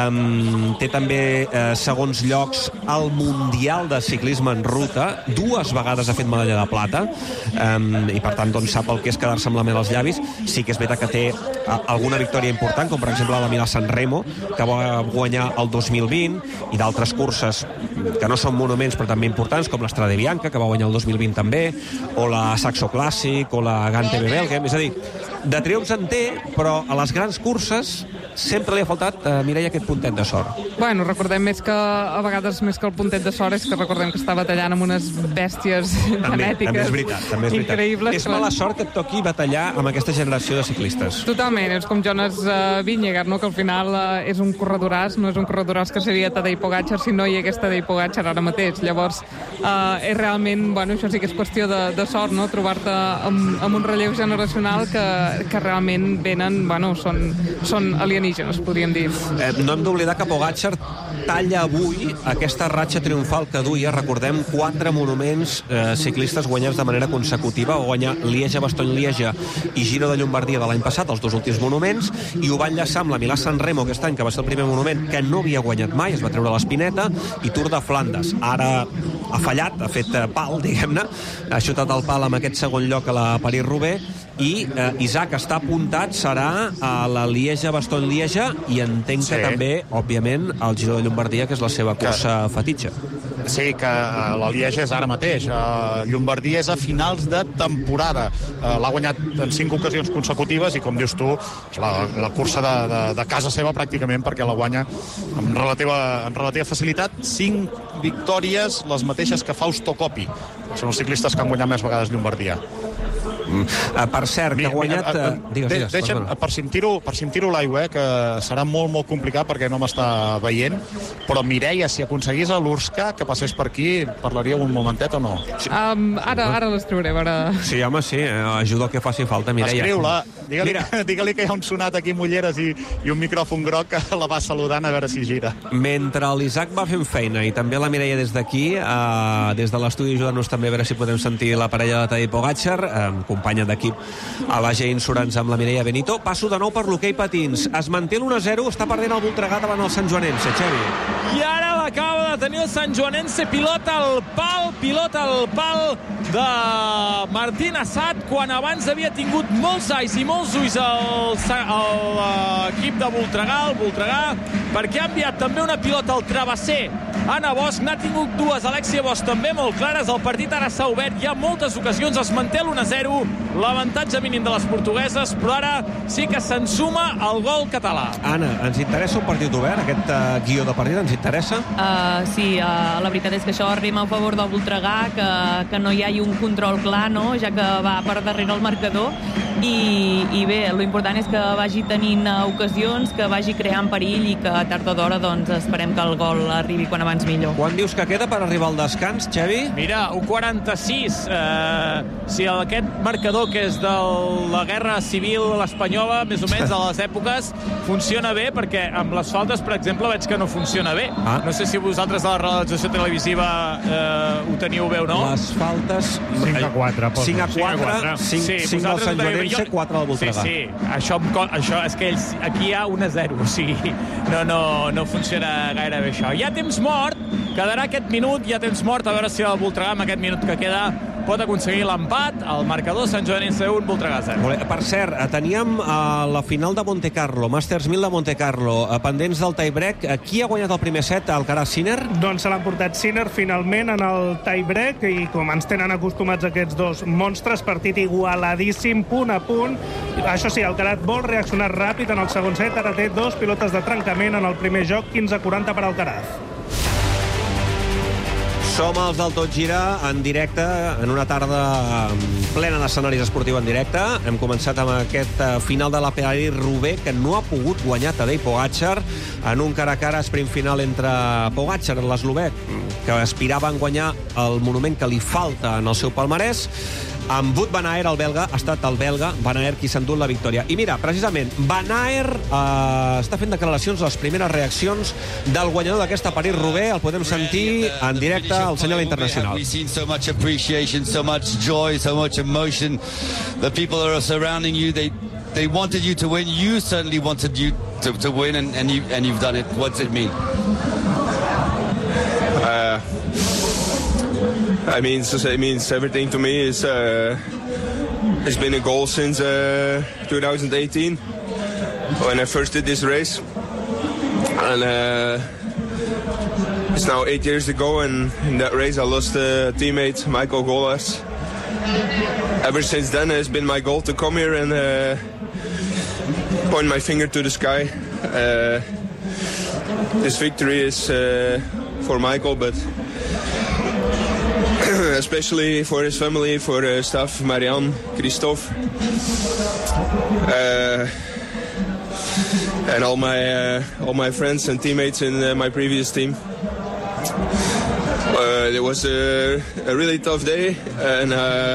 té també segons llocs al Mundial de Ciclisme en Ruta, 2 vegades ha fet medalla de plata, i per tant doncs, sap el que és quedar-se amb la mel als llavis. Sí que és veritat que té alguna victòria important, com per exemple la Milà-San Remo, que va guanyar el 2020, i d'altres curses que no són monuments però també importants, com l'Estrade Bianca, que va guanyar el 2020 també, o la Saxo Classic, o la Gante Belgem. És a dir, de triomfs en té, però a les grans curses sempre li ha faltat, Mireia, aquest puntet de sort. Bueno, recordem més que, a vegades, més que el puntet de sort, és que recordem que està batallant amb unes bèsties genètiques també és veritat. Increïbles. És mala sort que et toqui batallar amb aquesta generació de ciclistes. Totalment, és com Jonas Vingegaard, no? Que al final és un corredoràs, no és un corredoràs que seria Tadej Pogačar si no hi hagués Tadej Pogačar ara mateix. Llavors, és realment, bueno, això sí que és qüestió de sort, no? Trobar-te amb un relleu generacional que realment venen, bueno, són alienígenes, podríem dir. No hem d'oblidar que Pogačar talla avui aquesta ratxa triomfal que duia, recordem, 4 monuments ciclistes guanyats de manera consecutiva. Va guanyar Lieja-Bastogne-Lieja i Giro de Llombardia de l'any passat, els 2 últims monuments, i ho va enllaçar amb la Milà-San Remo aquest any, que va ser el primer monument que no havia guanyat mai, es va treure l'espineta, i Tour de Flandes. Ara ha fallat, ha fet pal, diguem-ne, ha xutat el pal amb aquest segon lloc a la París-Roubaix, i Isaac està apuntat, serà a la Lieja-Bastogne-Lieja, i entenc que també, òbviament, el Giro de Llombardia, que és la seva cursa fetitxa. Sí, que la Lieja és ara mateix. Llombardia és a finals de temporada. L'ha guanyat en 5 ocasions consecutives i, com dius tu, la cursa de casa seva pràcticament, perquè la guanya amb relativa facilitat. 5 victòries, les mateixes que Fausto Coppi. Són els ciclistes que han guanyat més vegades Llombardia. Per cert, que ha guanyat... Deixa'm, per si em tiro l'aigua, que serà molt, molt complicat perquè no m'està veient, però Mireia, si aconseguís a l'Urska que passés per aquí, parlaríeu un momentet o no? Ara les trauré, ara... Sí, home, sí, ajuda el que faci falta, Mireia. Escriu-la, digue-li que hi ha un sonat aquí amb ulleres i un micròfon groc que la va saludant a veure si gira. Mentre l'Isaac va fent feina i també la Mireia des d'aquí, des de l'estudi, ajudant-nos també a veure si podem sentir la parella de Tadej Pogačar, companya d'equip a l'AG Insurance amb la Mireia Benito. Passo de nou per l'hoquei patins. Es manté l'1-0, està perdent el Voltregà davant el Sant Joanense, Xavi. I ara l'acaba de tenir el Sant Joanense, pilota el pal de Martín Assad, quan abans havia tingut molts ais i molts ulls l'equip de Voltregà, perquè ha enviat també una pilota al travesser Anna Bosch, n'ha tingut 2 Alexia Bosch també molt clares. El partit ara s'ha obert, hi ha moltes ocasions, es manté l'1-0, l'avantatge mínim de les portugueses, però ara sí que se'n suma el gol català. Anna, ens interessa un partit obert? Aquest guió de partit ens interessa? Sí, la veritat és que això rima a favor del Voltregà, que no hi hagi un control clar, no? Ja que va per darrere el marcador, i bé, l'important és que vagi tenint ocasions, que vagi creant perill i que tard o d'hora doncs, esperem que el gol arribi quan abans millor. Quan dius que queda per arribar al descans, Xavi? Mira, 1:46. Si aquest marcador, que és de la guerra civil espanyola, més o menys de les èpoques, funciona bé, perquè amb les faltes, per exemple, veig que no funciona bé. No sé si vosaltres de la realització televisiva ho teniu bé o no. Les faltes... 5-4. 5-4. 5 al Sant Joanense, 4 al Voltregà. Sí, això és que ells, aquí hi ha 1-0, o sigui, no funciona gaire bé això. Hi ha temps mort, quedarà aquest minut, hi ha temps mort, a veure si el Voltregà, amb aquest minut que queda, pot aconseguir l'empat. El marcador, Sant Joanense 1, Voltregà 0. Per cert, teníem la final de Monte Carlo, Masters 1000 de Monte Carlo, pendents del tie-break. Qui ha guanyat el primer set, Alcaraz-Sinner? Doncs se l'han portat Sinner finalment en el tie-break, i com ens tenen acostumats aquests dos monstres, partit igualadíssim, punt a punt. Això sí, Alcaraz vol reaccionar ràpid en el segon set, ara té 2 pilotes de trencament en el primer joc, 15-40 per Alcaraz. Som els del Tot Gira en directe, en una tarda plena d'escenaris esportius en directe. Hem començat amb aquest final de la París-Roubaix, que no ha pogut guanyar Tadej Pogačar en un cara a cara sprint final entre Pogačar, l'eslovec, que aspirava a guanyar el monument que li falta en el seu palmarès. Amb Wout van Aert, el belga, ha estat el belga Van Aert qui s'ha endut la victòria. I mira, precisament, Van Aert està fent declaracions, les primeres reaccions del guanyador d'aquesta París-Roubaix. El podem sentir en directe al senyal internacional. We've seen so much appreciation, so much joy, so much emotion. The people that are surrounding you, they wanted you to win. You certainly wanted you to win, and you've done it. What's it mean? It means everything to me. It's been a goal since 2018 when I first did this race, and it's now 8 years ago. And in that race, I lost a teammate, Michael Golas. Ever since then, it's been my goal to come here and point my finger to the sky. This victory is for Michael, but especially for his family, for staff, Marianne, Christophe, and all my friends and teammates in my previous team. It was a really tough day, and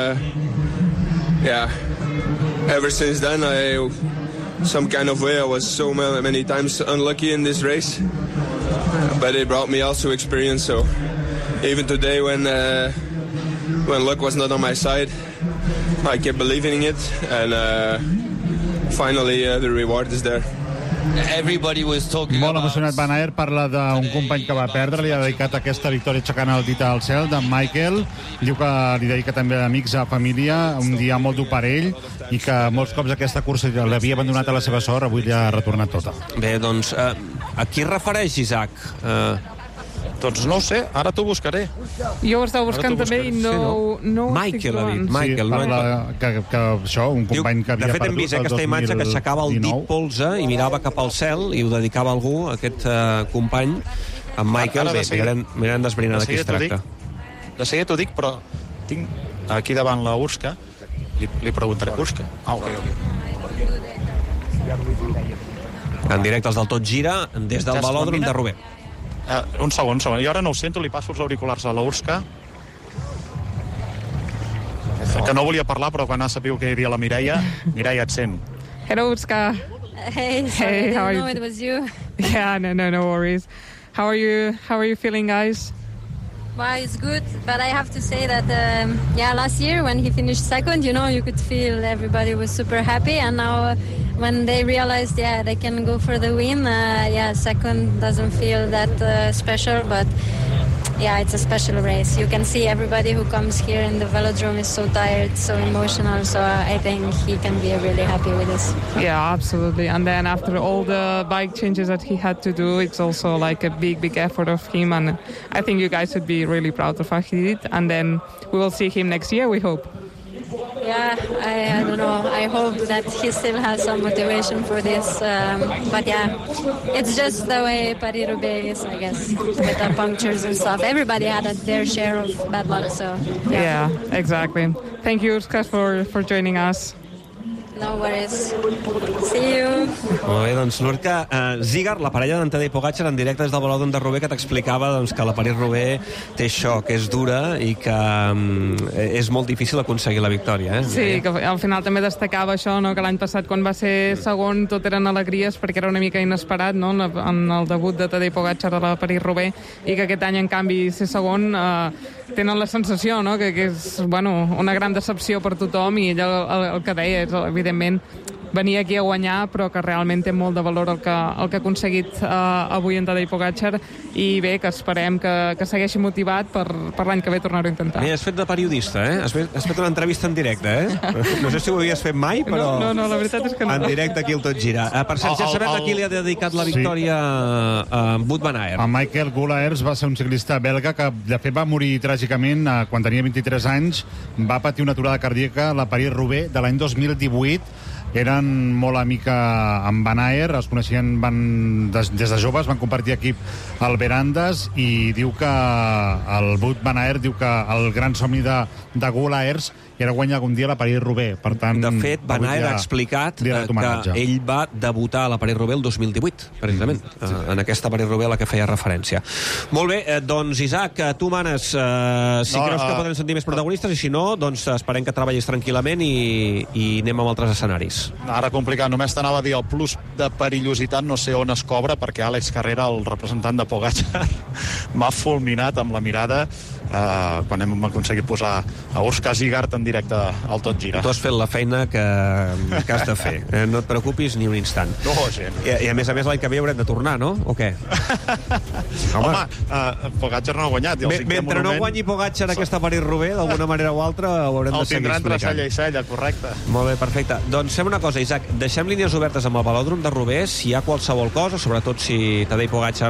ever since then, some kind of way, I was so many times unlucky in this race, but it brought me also experience. So even today, when luck was not on my side, I kept believing in it, and finally the reward is there. Molt emocionat Van Aert, parla d'un company que va perdre, li ha dedicat aquesta victòria aixecant el dit al cel, d'en Michael. Diu que li dedica també a amics, a família, un dia molt dur per ell, i que molts cops aquesta cursa l'havia abandonat a la seva sort, avui li ha retornat tota. Bé, doncs, a qui refereix, Isaac? Doncs no ho sé, ara t'ho buscaré. Jo ho estava buscant també i no Michael ha dit, Michael. Sí, parla que això, un company que havia perdut el 2019. De fet, hem vist aquesta imatge que aixecava el dit polze i mirava cap al cel i ho dedicava a algú, aquest company, en Michael. Bé, mirarem d'esbrinar de qui es tracta. De seguida t'ho dic, però tinc aquí davant la Urska, li preguntaré. Urska? Ok. En directe els del Tot Gira, des del velòdrom de Roubaix. Un segon. Jo ara no ho sento, li passo els auriculars a la Urska. Que no volia parlar, però quan ha sabut que hi havia la Mireia, et sent. Hello, Urska. Hey, sorry, how I are didn't know you? it was you. Yeah, no worries. How are you feeling, guys? Well, it's good, but I have to say that, last year when he finished second, you could feel everybody was super happy, and now when they realized, they can go for the win, second doesn't feel that special, but it's a special race. You can see everybody who comes here in the velodrome is so tired, so emotional, so I think he can be really happy with this. Yeah, absolutely. And then after all the bike changes that he had to do, it's also like a big effort of him, and I think you guys would be really proud of what he did, and then we will see him next year, we hope. Yeah, I don't know. I hope that he still has some motivation for this. But it's just the way Paris-Roubaix is, I guess, with the punctures and stuff. Everybody had their share of bad luck, so... Yeah, exactly. Thank you, Urska, for joining us. No worries. See you. Molt bé, doncs Lorca Zigar, la parella d'en Tadej Pogačar, en directe des del Velòdrom de Roubaix, que t'explicava doncs, que la París-Roubaix té això, que és dura i que és molt difícil aconseguir la victòria. Sí, que al final també destacava això, no? Que l'any passat, quan va ser segon, tot eren alegries perquè era una mica inesperat, no? En el debut de Tadej Pogačar a la París-Roubaix, i que aquest any, en canvi, ser segon, tenen la sensació, no? que és una gran decepció per tothom, i ell el que deia és, evidentment, venir aquí a guanyar, però que realment té molt de valor el que ha aconseguit avui en Tadej Pogačar, i bé, que esperem que segueixi motivat per l'any que ve tornar-ho a intentar. Has fet de periodista, Has fet una entrevista en directe, No sé si ho havies fet mai, però... No, la veritat és que no. En directe aquí al Tot Gira. Per cert, ja sabem a qui li ha dedicat la victòria a Wout van Aert. A Michael Gulaers va ser un ciclista belga que, de fet, va morir tràgicament quan tenia 23 anys. Va patir una aturada cardíaca a la París-Roubaix de l'any 2018. Eren molt amica amb Van Aert, es coneixien des de joves, van compartir equip al Verandas, i diu que el Wout van Aert diu que el gran somni de Gulaers era guanyar algun dia la París-Roubaix. Per tant, de fet, Van Aert ha explicat que ell va debutar a la París-Roubaix el 2018, precisament, en aquesta París-Roubaix a la que feia referència. Molt bé, doncs, Isaac, tu manes si creus que podem sentir més protagonistes, i si no, doncs esperem que treballis tranquil·lament i anem amb altres escenaris. Ara complicat, només t'anava a dir el plus de perillositat, no sé on es cobra, perquè Àlex Carrera, el representant de Pogačar, m'ha fulminat amb la mirada quan hem aconseguit posar a Óscar Zigart en directe al Tot Gira. Tu has fet la feina que has de fer. No et preocupis ni un instant. No, gent. I a més l'any que ve haurem de tornar, no? O què? Home, Pogačar no ha guanyat. Mentre no guanyi Pogačar aquesta París-Roubaix, d'alguna manera o altra, ho haurem de seguir explicant. El tindrà entre cella i cella, correcte. Molt bé, perfecte. Doncs fem una cosa, Isaac. Deixem línies obertes amb el Velòdrom de Roubaix. Si hi ha qualsevol cosa, sobretot si Tadej Pogačar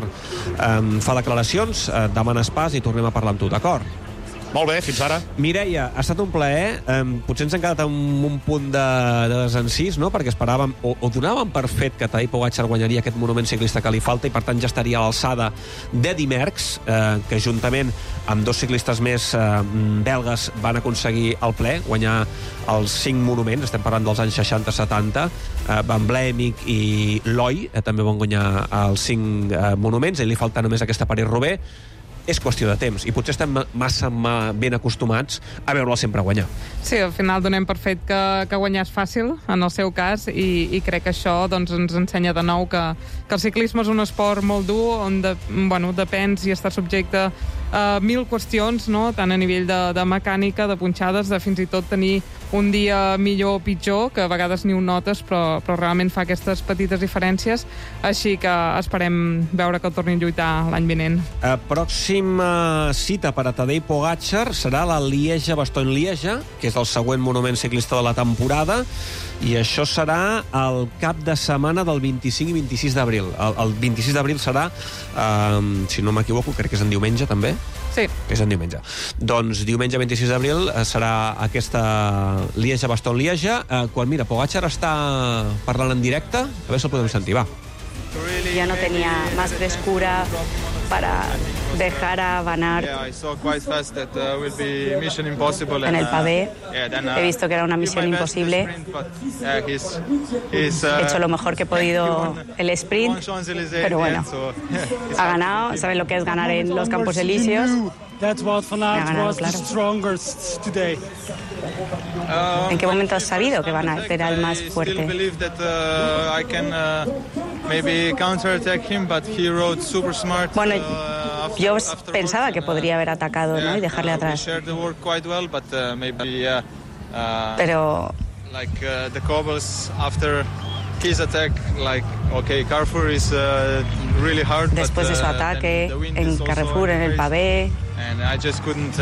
fa declaracions, demanes pas i tornem a parlar amb tu, d'acord? Molt bé, fins ara. Mireia, ha estat un plaer. Potser ens hem quedat amb un punt de desencís, no? Perquè esperàvem o donàvem per fet que Tadej Pogačar guanyaria aquest monument ciclista que li falta, i per tant ja estaria a l'alçada d'Eddy Merckx, que juntament amb dos ciclistes més belgues van aconseguir el ple, guanyar els 5 monuments, estem parlant dels anys 60-70, Van Blemick i Loy també van guanyar els 5 monuments, i li falta només aquesta París-Roubaix. És qüestió de temps, i potser estem massa ben acostumats a veure'l sempre guanyar. Sí, al final donem per fet que guanyar és fàcil, en el seu cas, i crec que això doncs, ens ensenya de nou que el ciclisme és un esport molt dur, on depens i està subjecte a 1000 qüestions, no? Tant a nivell de mecànica, de punxades, de fins i tot tenir un dia millor o pitjor, que a vegades ni ho notes, però realment fa aquestes petites diferències, així que esperem veure que el tornin a lluitar l'any vinent. Pròxima cita per a Tadej Pogačar serà la Lieja-Bastogne-Lieja, que és el següent monument ciclista de la temporada, i això serà el cap de setmana del 25 i 26 d'abril. El 26 d'abril serà, si no m'equivoco, crec que és en diumenge també. Sí. És en diumenge. Doncs diumenge 26 d'abril serà aquesta Lieja-Bastogne-Lieja. Quan, mira, Pogačar està parlant en directe, a veure si el podem sentir, va. Ya no tenía más frescura para dejar a Van Aert en el pavé. He visto que era una misión imposible. He hecho lo mejor que he podido el sprint, pero bueno, ha ganado. Saben lo que es ganar en los Campos Elíseos. That's what Van Aert was the strongest today. ¿En qué momento has sabido que Van Aert era el más fuerte? Bueno, yo pensaba que podría haber atacado, ¿no? Y dejarle atrás. Pero después de su ataque en Carrefour, en el pavé, and I just couldn't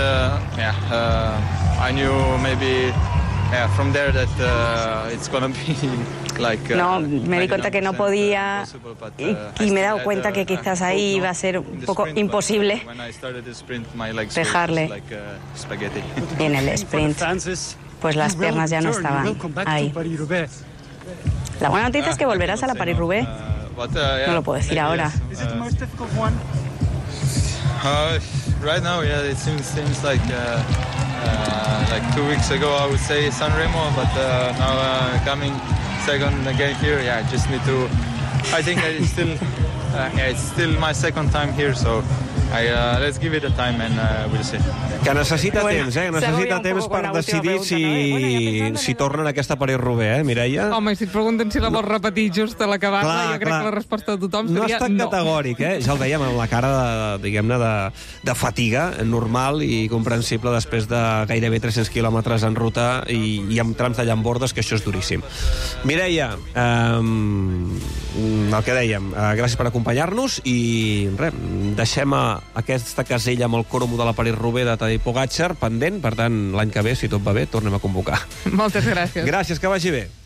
I knew maybe from there that it's gonna be like no, me di cuenta que no podía y me he dado cuenta que quizás ahí iba a ser un poco imposible dejarle. Y en el sprint pues las piernas ya no estaban ahí. La buena noticia es que volverás a la París-Roubaix. No lo puedo decir ahora. Right now, yeah, it seems like Like 2 weeks ago, I would say Sanremo, but now coming second again here, I just need to. I think it's still my second time here, so let's give it a time and we'll see. Que necessita temps, necessita temps per decidir si tornen a aquesta París-Roubaix, Mireia? Home, si et pregunten si la vols repetir just a l'acabar-la, jo crec que la resposta de tothom seria no. No és tan categòric, ja ho dèiem, amb la cara, diguem-ne, de fatiga normal i comprensible després de gairebé 300 quilòmetres en ruta i amb trams de llambordes, que això és duríssim. Mireia, el que dèiem, gràcies per acompanyar-nos i res, deixem aquesta casella amb el cromo de la París-Roubaix de Tadej Pogačar pendent, per tant, l'any que ve, si tot va bé, tornem a convocar. Moltes gràcies. Gràcies, que vagi bé.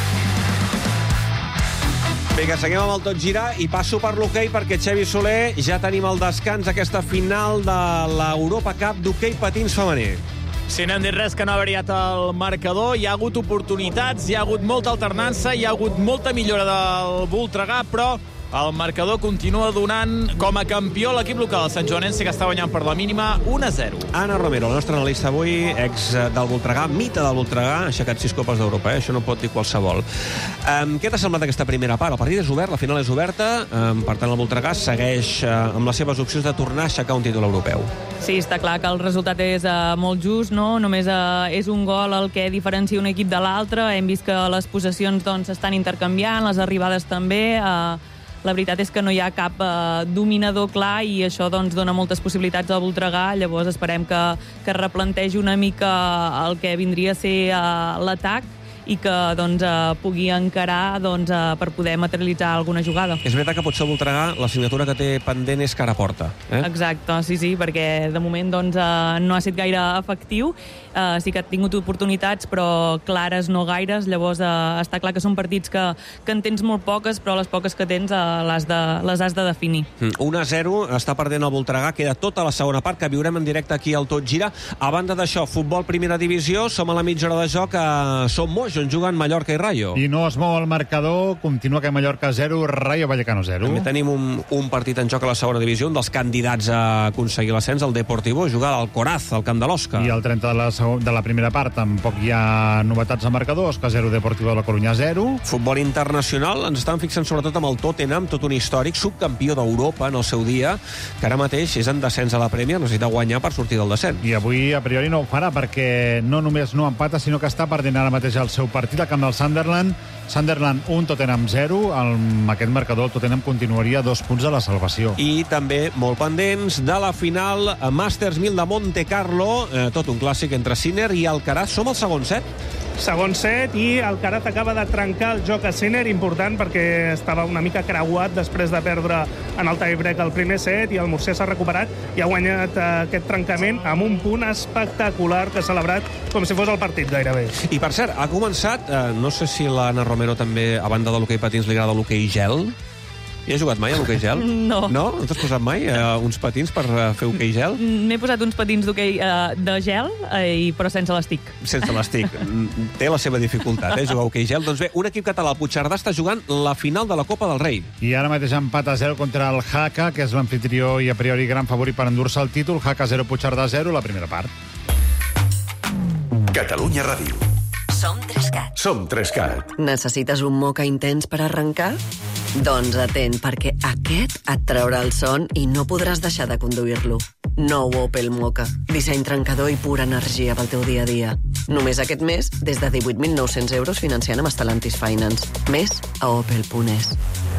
Vinga, seguim amb el Tot Gira i passo per l'hoquei perquè, Xavi Soler, ja tenim el descans aquesta final de l'Europa Cup d'hoquei patins femení. Si no hem dit res que no ha variat el marcador, hi ha hagut oportunitats, hi ha hagut molta alternança, hi ha hagut molta millora del Voltregà, però el marcador continua donant com a campió l'equip local, el Sant Joanense, que està guanyant per la mínima 1-0. Anna Romero, la nostra analista avui, ex del Voltregà, mite del Voltregà, ha aixecat 6 copes d'Europa, això no pot dir qualsevol. Què t'ha semblat aquesta primera part? El partit és obert, la final és oberta, per tant el Voltregà segueix amb les seves opcions de tornar a aixecar un títol europeu. Sí, està clar que el resultat és molt just, no? Només és un gol el que diferencia un equip de l'altre. Hem vist que les possessions s'estan intercanviant, les arribades també. La veritat és que no hi ha cap dominador clar i això dona moltes possibilitats al Voltregà. Llavors esperem que replantegi una mica el que vindria a ser l'atac i que pugui encarar per poder materialitzar alguna jugada. És veritat que potser el Voltregà l'assignatura que té pendent és cara a porta. Exacte, sí, perquè de moment no ha estat gaire efectiu. Sí que ha tingut oportunitats, però clares no gaires. Llavors està clar que són partits que en tens molt poques, però les poques que tens les has de definir. 1-0, està perdent el Voltregà, queda tota la segona part que viurem en directe aquí al Tot Gira. A banda d'això, futbol primera divisió, som a la mitja hora de joc a Som Moix, on juguen Mallorca i Rayo. I no es mou el marcador, continua que Mallorca 0, Rayo Vallecano 0. També tenim un partit en joc a la segona divisió, un dels candidats a aconseguir l'ascens, el Deportivo, jugar al Coraz, al camp de l'Osca. I el 30 de la primera part tampoc hi ha novetats al marcador, Osca 0, Deportivo de la Coruña 0. Futbol internacional, ens estan fixant sobretot amb el Tottenham, tot un històric, subcampió d'Europa en el seu dia, que ara mateix és en descens a la Premier, necessita guanyar per sortir del descens. I avui, a priori, no ho farà, perquè no només no empata, sinó que està perdent ara mateix el seu partit al camp del Sunderland. Sunderland 1, Tottenham 0. Amb aquest marcador, el Tottenham continuaria 2 punts de la salvació. I també molt pendents de la final Masters 1000 de Monte Carlo, tot un clàssic entre Sinner i Alcaraz. Som al segon set? Segon set, i Alcaraz acaba de trencar el joc a Sinner, important perquè estava una mica creuat després de perdre en el tiebreak el primer set, i el Murcia s'ha recuperat i ha guanyat aquest trencament amb un punt espectacular que ha celebrat com si fos el partit gairebé. I per cert, ha començat, no sé si l'Anna Romero també, a banda de l'hoquei patins, li agrada l'hoquei gel. Hi has jugat mai a l'hoquei gel? No. No? No t'has posat mai uns patins per fer hoquei gel? M'he posat uns patins d'hoquei de gel, però sense l'estic. Sense l'estic. Té la seva dificultat, jugar a hoquei gel. Doncs bé, un equip català, el Puigcerdà, està jugant la final de la Copa del Rei. I ara mateix empat a 0 contra el Jaca, que és l'anfitrió i a priori gran favorit per endur-se el títol. Jaca 0, Puigcerdà 0, la primera part. Catalunya Ràdio. Som 3CAT. Som 3CAT. Necessites un moca intens per arrencar? Doncs atent, perquè aquest et traurà el son i no podràs deixar de conduir-lo. Nou Opel Moka. Disseny trencador i pura energia pel teu dia a dia. Només aquest mes, des de 18.900 euros financiant amb Stellantis Finance. Més a opel.es.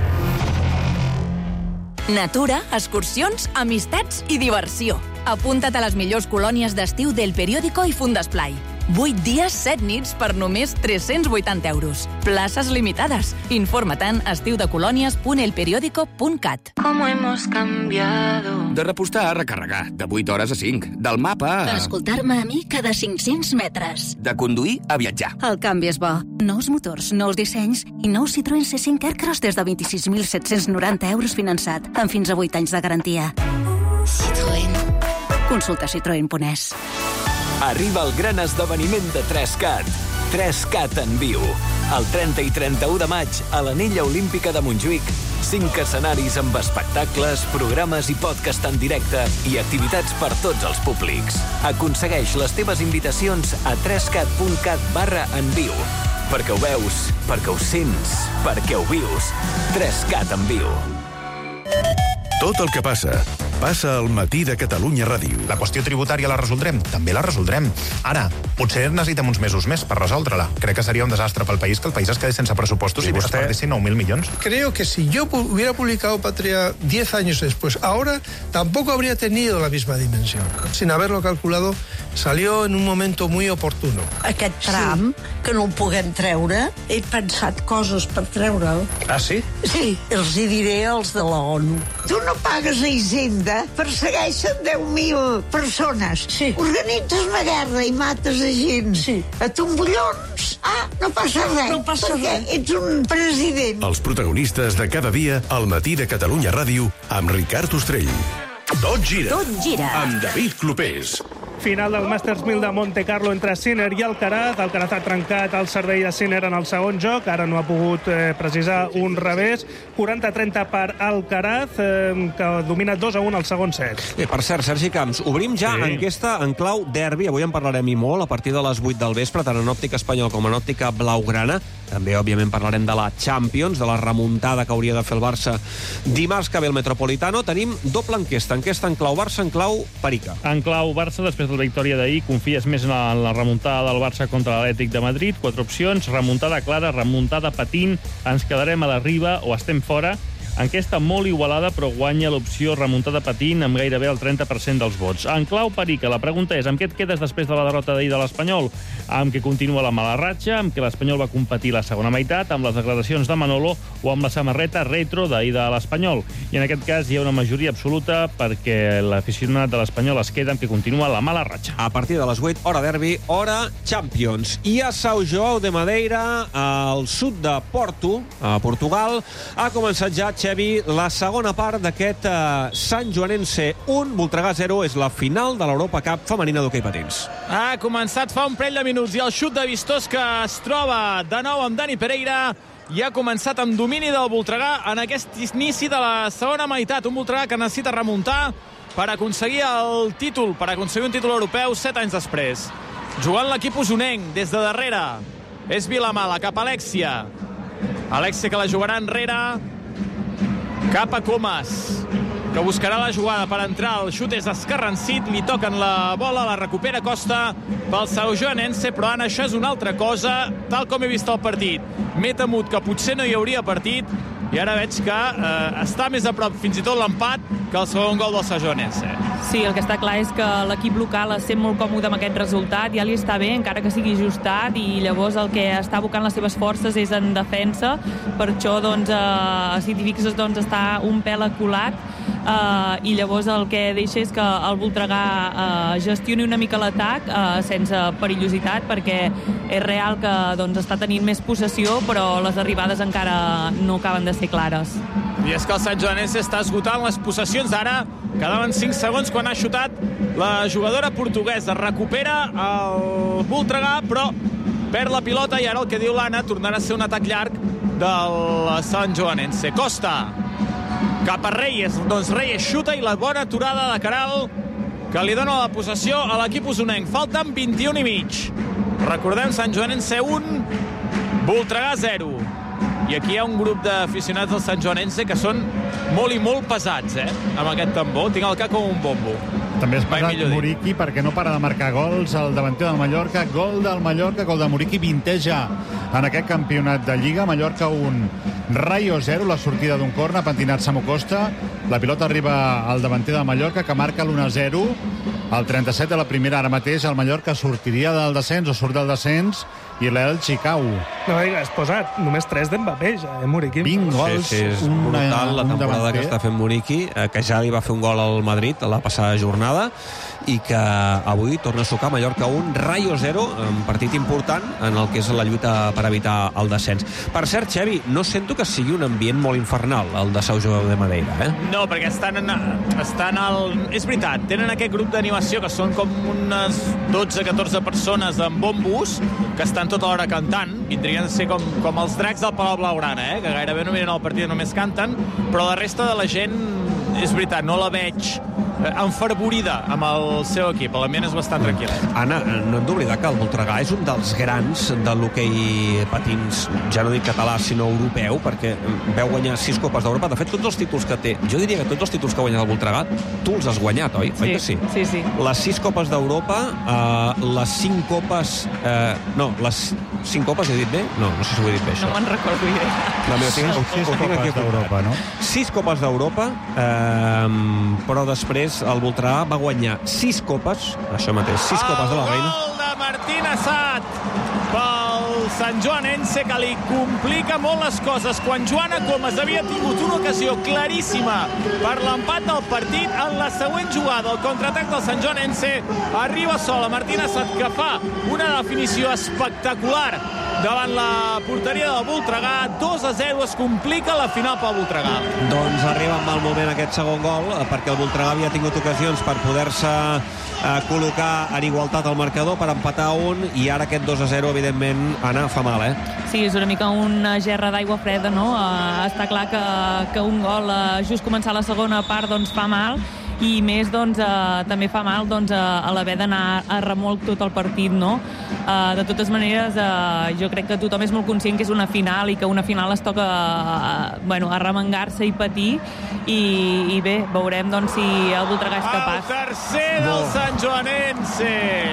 Natura, excursions, amistats i diversió. Apunta't a les millors colònies d'estiu del Periódico i Fundesplai. 8 dies, 7 nits per només 380 euros. Places limitades. Informa't a estiudecolònies.elperiódico.cat. ¿Cómo hemos cambiado? De repostar a recarregar, de 8 hores a 5. Del mapa a... D'escoltar-me a mi cada 500 metres. De conduir a viatjar. El canvi és bo. Nous motors, nous dissenys i nou Citroën C5 Aircross des de 26.790 euros finançat, amb fins a 8 anys de garantia. Citroën. Consulta citroen.es. Arriba el gran esdeveniment de 3CAT. 3CAT en viu. El 30 i 31 de maig, a l'Anella Olímpica de Montjuïc, 5 escenaris amb espectacles, programes i podcast en directe i activitats per tots els públics. Aconsegueix les teves invitacions a 3cat.cat/enviu. Perquè ho veus, perquè ho sents, perquè ho vius. 3Cat en viu. Tot el que passa al Matí de Catalunya Ràdio. La qüestió tributària la resoldrem? També la resoldrem. Ara, potser necessitem uns mesos més per resoldre-la. Crec que seria un desastre pel país que el país es quedés sense pressupostos i es perdessin 9.000 millones. Creo que si yo hubiera publicado Patria 10 años después, ahora tampoco habría tenido la misma dimensión. Sin haberlo calculado, salió en un momento muy oportuno. Aquest tram, que no el puguem treure, he pensat coses per treure'l. Ah, sí? Sí, els hi diré als de la ONU. Tu no pagues a Hisenda, persegueixen 10.000 persones. Sí. Organitzes una guerra i mates a gent. Sí. A tombollons. Ah, no passa res. No passa perquè res. Ets un president. Els protagonistes de cada dia al Matí de Catalunya Ràdio amb Ricard Ostrell. Tot gira. Tot gira. Amb David Clopés. Final del Masters 1000 de Monte Carlo entre Sinner i Alcaraz. Alcaraz ha trencat el servei de Sinner en el segon joc. Ara no ha pogut precisar un revés. 40-30 per Alcaraz, que domina 2-1 al segon set. Per cert, Sergi Camps, obrim ja enquesta en clau derbi. Avui en parlarem i molt a partir de les 8 del vespre, tant en òptica espanyol com en òptica blaugrana. També, òbviament, parlarem de la Champions, de la remuntada que hauria de fer el Barça dimarts que ve el Metropolitano. Tenim doble enquesta en clau Barça, en clau Perica. En clau Barça, després de la victòria d'ahir, confies més en la remuntada del Barça contra l'Atlètic de Madrid. 4 opcions: remuntada clara, remuntada patint, ens quedarem a la riba o estem fora. Enquesta molt igualada, però guanya l'opció remuntada patint amb gairebé el 30% dels vots. En clau Perica, la pregunta és: amb què et quedes després de la derrota d'ahir de l'Espanyol? Amb què continua la mala ratxa, amb què l'Espanyol va competir la segona meitat, amb les declaracions de Manolo o amb la samarreta retro d'ahir de l'Espanyol? I en aquest cas hi ha una majoria absoluta perquè l'aficionat de l'Espanyol es queda amb que continua la mala ratxa. A partir de les 8, hora derbi, hora Champions. I a São João de Madeira, al sud de Porto, a Portugal, ha començat ja, Xevi, la segona part d'aquest Sant Joanense 1, Voltregà 0, és la final de l'Europa Cup femenina d'hoquei patins. Ha començat fa un parell de minuts i el xut de Vistós, que es troba de nou amb Dani Pereira, i ha començat amb domini del Voltregà en aquest inici de la segona meitat. Un Voltregà que necessita remuntar per aconseguir el títol, per aconseguir un títol europeu 7 anys després. Jugant l'equip usonenc des de darrere. És Vilamala, cap a Alexia. Alexia que la jugarà enrere, cap a Comas, que buscarà la jugada per entrar. El xut és escarransit, li toquen la bola, la recupera Costa pel São Joanense, però Anna, això és una altra cosa, tal com he vist el partit. M'he temut que potser no hi hauria partit, i ara veig que està més a prop fins i tot l'empat que el segon gol del São Joanense. Sí, el que està clar és que l'equip local es sent molt còmode amb aquest resultat, ja li està bé, encara que sigui ajustat, i llavors el que està abocant les seves forces és en defensa. Per això, doncs, si t'hi fixes, doncs, està un pèl aculat, i llavors el que deixa és que el Voltregà gestioni una mica l'atac sense perillositat, perquè és real que doncs, està tenint més possessió, però les arribades encara no acaben de ser clares. I és que el Sant Joanense està esgotant les possessions. Ara quedaven 5 segons quan ha xutat la jugadora portuguesa. Recupera el Voltregà, però perd la pilota, i ara el que diu l'Anna tornarà a ser un atac llarg del Sant Joanense. Costa cap a Reyes, doncs Reyes xuta, i la bona aturada de Caral, que li dona la possessió a l'equip usonenc. Falten 21 i mig. Recordem, Sant Joanense 1, Voltregà 0. I aquí hi ha un grup d'aficionats del Sant Joanense que són molt i molt pesats, amb aquest tambor. Tinc el cap com un bombo. També és pesat Muriqui, perquè no para de marcar gols. El davanter del Mallorca, gol del Mallorca, gol de Muriqui, vinteja en aquest campionat de Lliga. Mallorca 1, Rayo 0, la sortida d'un corna, pentinat Samu Costa. La pilota arriba al davanter del Mallorca, que marca l'1-0. Al 37 de la primera, ara mateix, el Mallorca sortiria del descens, o surt del descens, i l'Elche cau. No digues, posat només 3 d'Mbappé, Muriqui. 20 gols. Sí, és brutal la temporada que està fent Muriqui, que ja li va fer un gol al Madrid a la passada jornada, i que avui torna a sucar Mallorca 1, Rayo 0, un partit important en el que és la lluita per evitar el descens. Per cert, Xevi, no sento dubto que sigui un ambient molt infernal, el de São João de Madeira, No, perquè estan És veritat, tenen aquest grup d'animació que són com unes 12-14 persones amb bombos que estan tota l'hora cantant. Vindrien a ser com els dracs del Palau Blaugrana, que gairebé no miren el partit, només canten, però la resta de la gent, és veritat, no la veig enfervorida amb el seu equip. L'ambient és bastant tranquil. Anna, no hem d'oblidar que el Voltregà és un dels grans de l'hoquei patins, ja no dic català, sinó europeu, perquè veu guanyar 6 Copes d'Europa. De fet, tots els títols que té, jo diria que tots els títols que ha guanyat el Voltregà, tu els has guanyat, oi? Oi que sí? Sí. Les 6 Copes d'Europa, les 5 Copes... les 5 Copes he dit bé? No sé si ho he dit bé, això. No me'n recordo bé. La meva, tinc Copes d'Europa, no? 6 Copes d'Europa, però després el Voltregà va guanyar 6 copes, això mateix, 6 copes de la Reina. El gol de Martín Assad pel santjoanense, que li complica molt les coses. Quan Joana Comas havia tingut una ocasió claríssima per l'empat del partit, en la següent jugada, el contraatac del santjoanense, arriba sola Martín Assad, que fa una definició espectacular davant la porteria del Voltregà. 2-0, es complica la final pel Voltregà. Doncs arriba en mal moment aquest segon gol, perquè el Voltregà havia tingut ocasions per poder-se col·locar en igualtat al marcador, per empatar un, i ara aquest 2-0, evidentment, Anna, fa mal, Sí, és una mica una gerra d'aigua freda, no? Està clar que un gol just començar la segona part doncs fa mal, i més doncs també fa mal doncs a l'haver d'anar a remolc tot el partit, no? De totes maneres, jo crec que tothom és molt conscient que és una final i que una final es toca arremengar-se i patir, i bé, veurem doncs si el Voltregà és capaç. El tercer del santjoanense,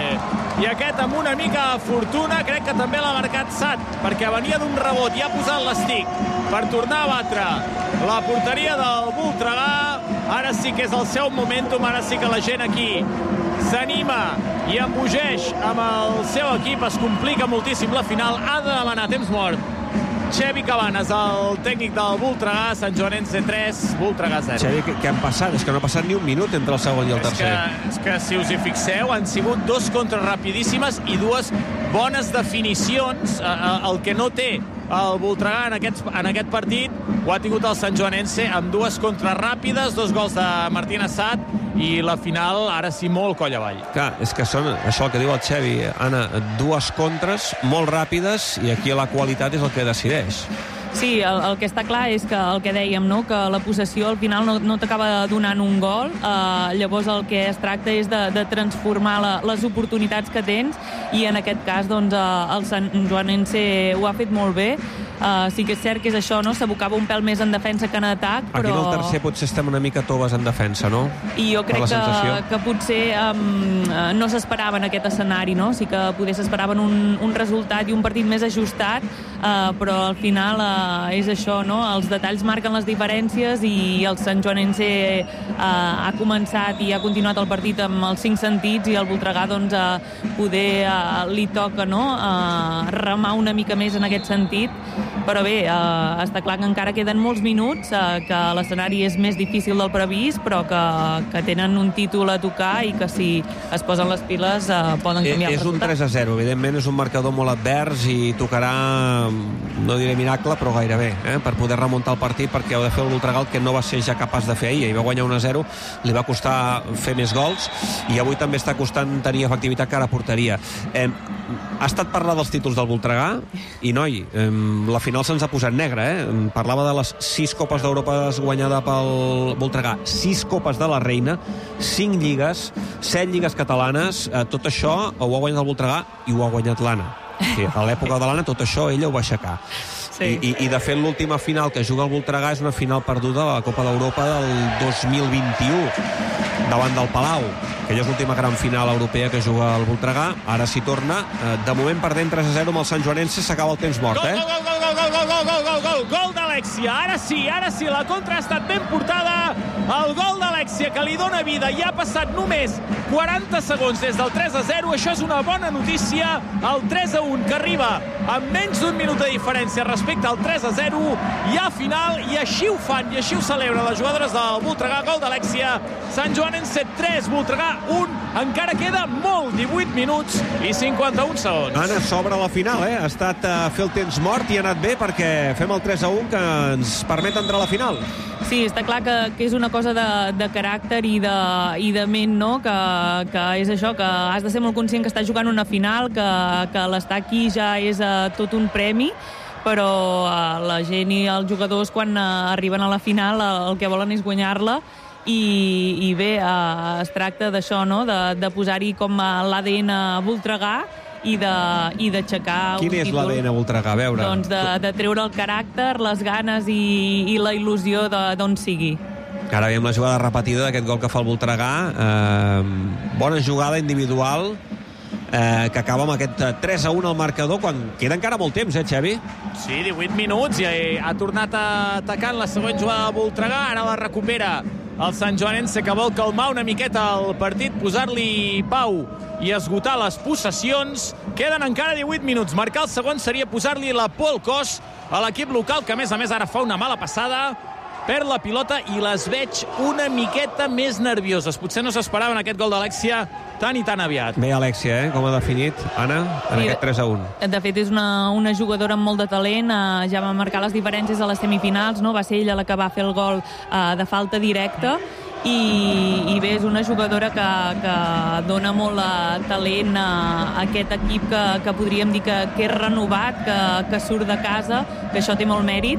i aquest amb una mica de fortuna, crec que també l'ha marcat Sat, perquè venia d'un rebot i ha posat l'estic per tornar a batre la porteria del Voltregà. Ara sí que és el seu momentum, ara sí que la gent aquí s'anima i embogeix amb el seu equip. Es complica moltíssim la final, ha de demanar temps mort Xevi Cabanes, el tècnic del Voltregà. Santjoanense 3, Voltregà 0. Xevi, què han passat? És que no ha passat ni un minut entre el segon i el tercer. És que si us hi fixeu, han sigut 2 contres rapidíssimes i 2 bones definicions. El que no té el Voltregà en aquest partit ho ha tingut el santjoanense, amb 2 contres ràpides, 2 gols de Martín Assad, i la final ara sí molt coll avall. Clar, és que són això el que diu el Xevi, Anna, 2 contres molt ràpides, i aquí la qualitat és el que decideix. Sí, el que està clar és que el que dèiem, no? Que la possessió al final no t'acaba donant un gol, llavors el que es tracta és de transformar les oportunitats que tens, i en aquest cas doncs, el santjoanense ho ha fet molt bé. Sí que és cert que és això, no? S'abocava un pèl més en defensa que en atac, però... Aquí en el tercer potser estem una mica toves en defensa, no? I jo crec que potser no s'esperaven aquest escenari, no? Sí que potser s'esperaven un resultat i un partit més ajustat, però al final és això, no? Els detalls marquen les diferències, i el santjoanense ha començat i ha continuat el partit amb els 5 sentits, i el Voltregà doncs poder li toca, no? Remar una mica més en aquest sentit. Però bé, està clar que encara queden molts minuts, que l'escenari és més difícil del previst, però que tenen un títol a tocar, i que si es posen les piles poden canviar el resultat. És un 3-0, evidentment és un marcador molt advers, i tocarà, no diré miracle, però gairebé, per poder remuntar el partit, perquè heu de fer el Voltregà el que no va ser ja capaç de fer ahir. Hi va guanyar 1-0, li va costar fer més gols, i avui també està costant tenir efectivitat cara a porteria. Ha estat parlar dels títols del Voltregà, i noi, la final se'ns ha posat negra, Parlava de les 6 Copes d'Europa guanyada pel Voltregà, 6 Copes de la Reina, 5 lligues, 7 lligues catalanes, tot això ho ha guanyat el Voltregà i ho ha guanyat l'Anna. Sí, a l'època de l'Anna tot això ella ho va aixecar. Sí. I de fet l'última final que juga el Voltregà és una final perduda a la Copa d'Europa del 2021 davant del Palau. Aquella és l'última gran final europea que juga el Voltregà. Ara s'hi torna. De moment perdent 3-0 amb el santjoanense. S'acaba el temps mort, Gol d'Alexia. Ara sí, la contra ha estat ben portada. El gol d'Alexia, que li dona vida, i ha passat només 40 segons des del 3-0. Això és una bona notícia. El 3-1 que arriba amb menys d'un minut de diferència respecte al 3-0. Hi ha final i així ho fan i així ho celebren les jugadores del Voltregà. Gol d'Alexia. Sant Joanense 3, Voltregà 1. Encara queda molt, 18 minuts i 51 segons. Anna, s'obre la final, Ha estat fer el temps mort i ha anat bé perquè fem el 3-1 que ens permet entrar a la final. Sí, està clar que és una cosa de caràcter i de ment, no? Que és això, que has de ser molt conscient que estàs jugant una final, que l'estar aquí ja és tot un premi, però la gent i els jugadors quan arriben a la final el que volen és guanyar-la. I bé, es tracta d'això, no? De posar-hi com l'ADN Voltregà i d'aixecar un títol. Quin és l'ADN Voltregà? A veure. Doncs de treure el caràcter, les ganes i la il·lusió d'on sigui. Ara veiem la jugada repetida d'aquest gol que fa el Voltregà. Bona jugada individual que acaba amb aquest 3-1 al marcador quan queda encara molt temps, Xavi? Sí, 18 minuts i ha tornat a atacar la següent jugada de Voltregà. Ara la recupera el Sant Joanense, que vol calmar una miqueta el partit, posar-li pau i esgotar les possessions. Queden encara 18 minuts. Marcar el segon seria posar-li la por al cos a l'equip local, que a més ara fa una mala passada, perd la pilota i les veig una miqueta més nervioses. Potser no s'esperaven aquest gol d'Alexia tan i tan aviat. Bé, Alexia, com ha definit, Anna, en aquest 3-1. De fet, és una jugadora amb molt de talent. Ja va marcar les diferències a les semifinals, no? Va ser ella la que va fer el gol de falta directa. I bé, és una jugadora que dona molt talent a aquest equip que podríem dir que és renovat, que surt de casa, que això té molt mèrit.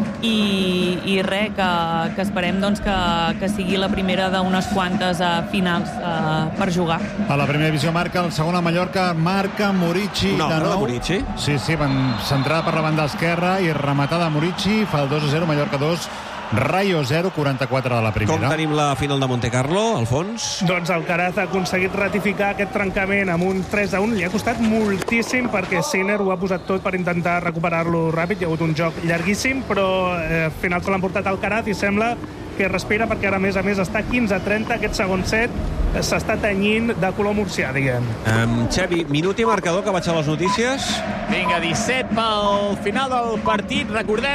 I res, que esperem doncs, que sigui la primera d'unes quantes finals per jugar. A la primera divisió marca el segon a Mallorca, marca Morici. Una obra de Morici? Sí, van centrada per la banda esquerra i rematada Morici, fa el 2-0, Mallorca 2, Rayo 0, 44 de la primera. Com tenim la final de Montecarlo, Alfons? Doncs Alcaraz ha aconseguit ratificar aquest trencament amb un 3-1. Li ha costat moltíssim perquè Sinner ho ha posat tot per intentar recuperar-lo ràpid. Hi ha hagut un joc llarguíssim, però al final se l'han portat Alcaraz i sembla que respira perquè ara, a més, està 15-30. Aquest segon set s'està tenyint de color murcià, diguem. Xavi, minut i marcador, que vaig a les notícies. Vinga, 17 pel final del partit. Recordem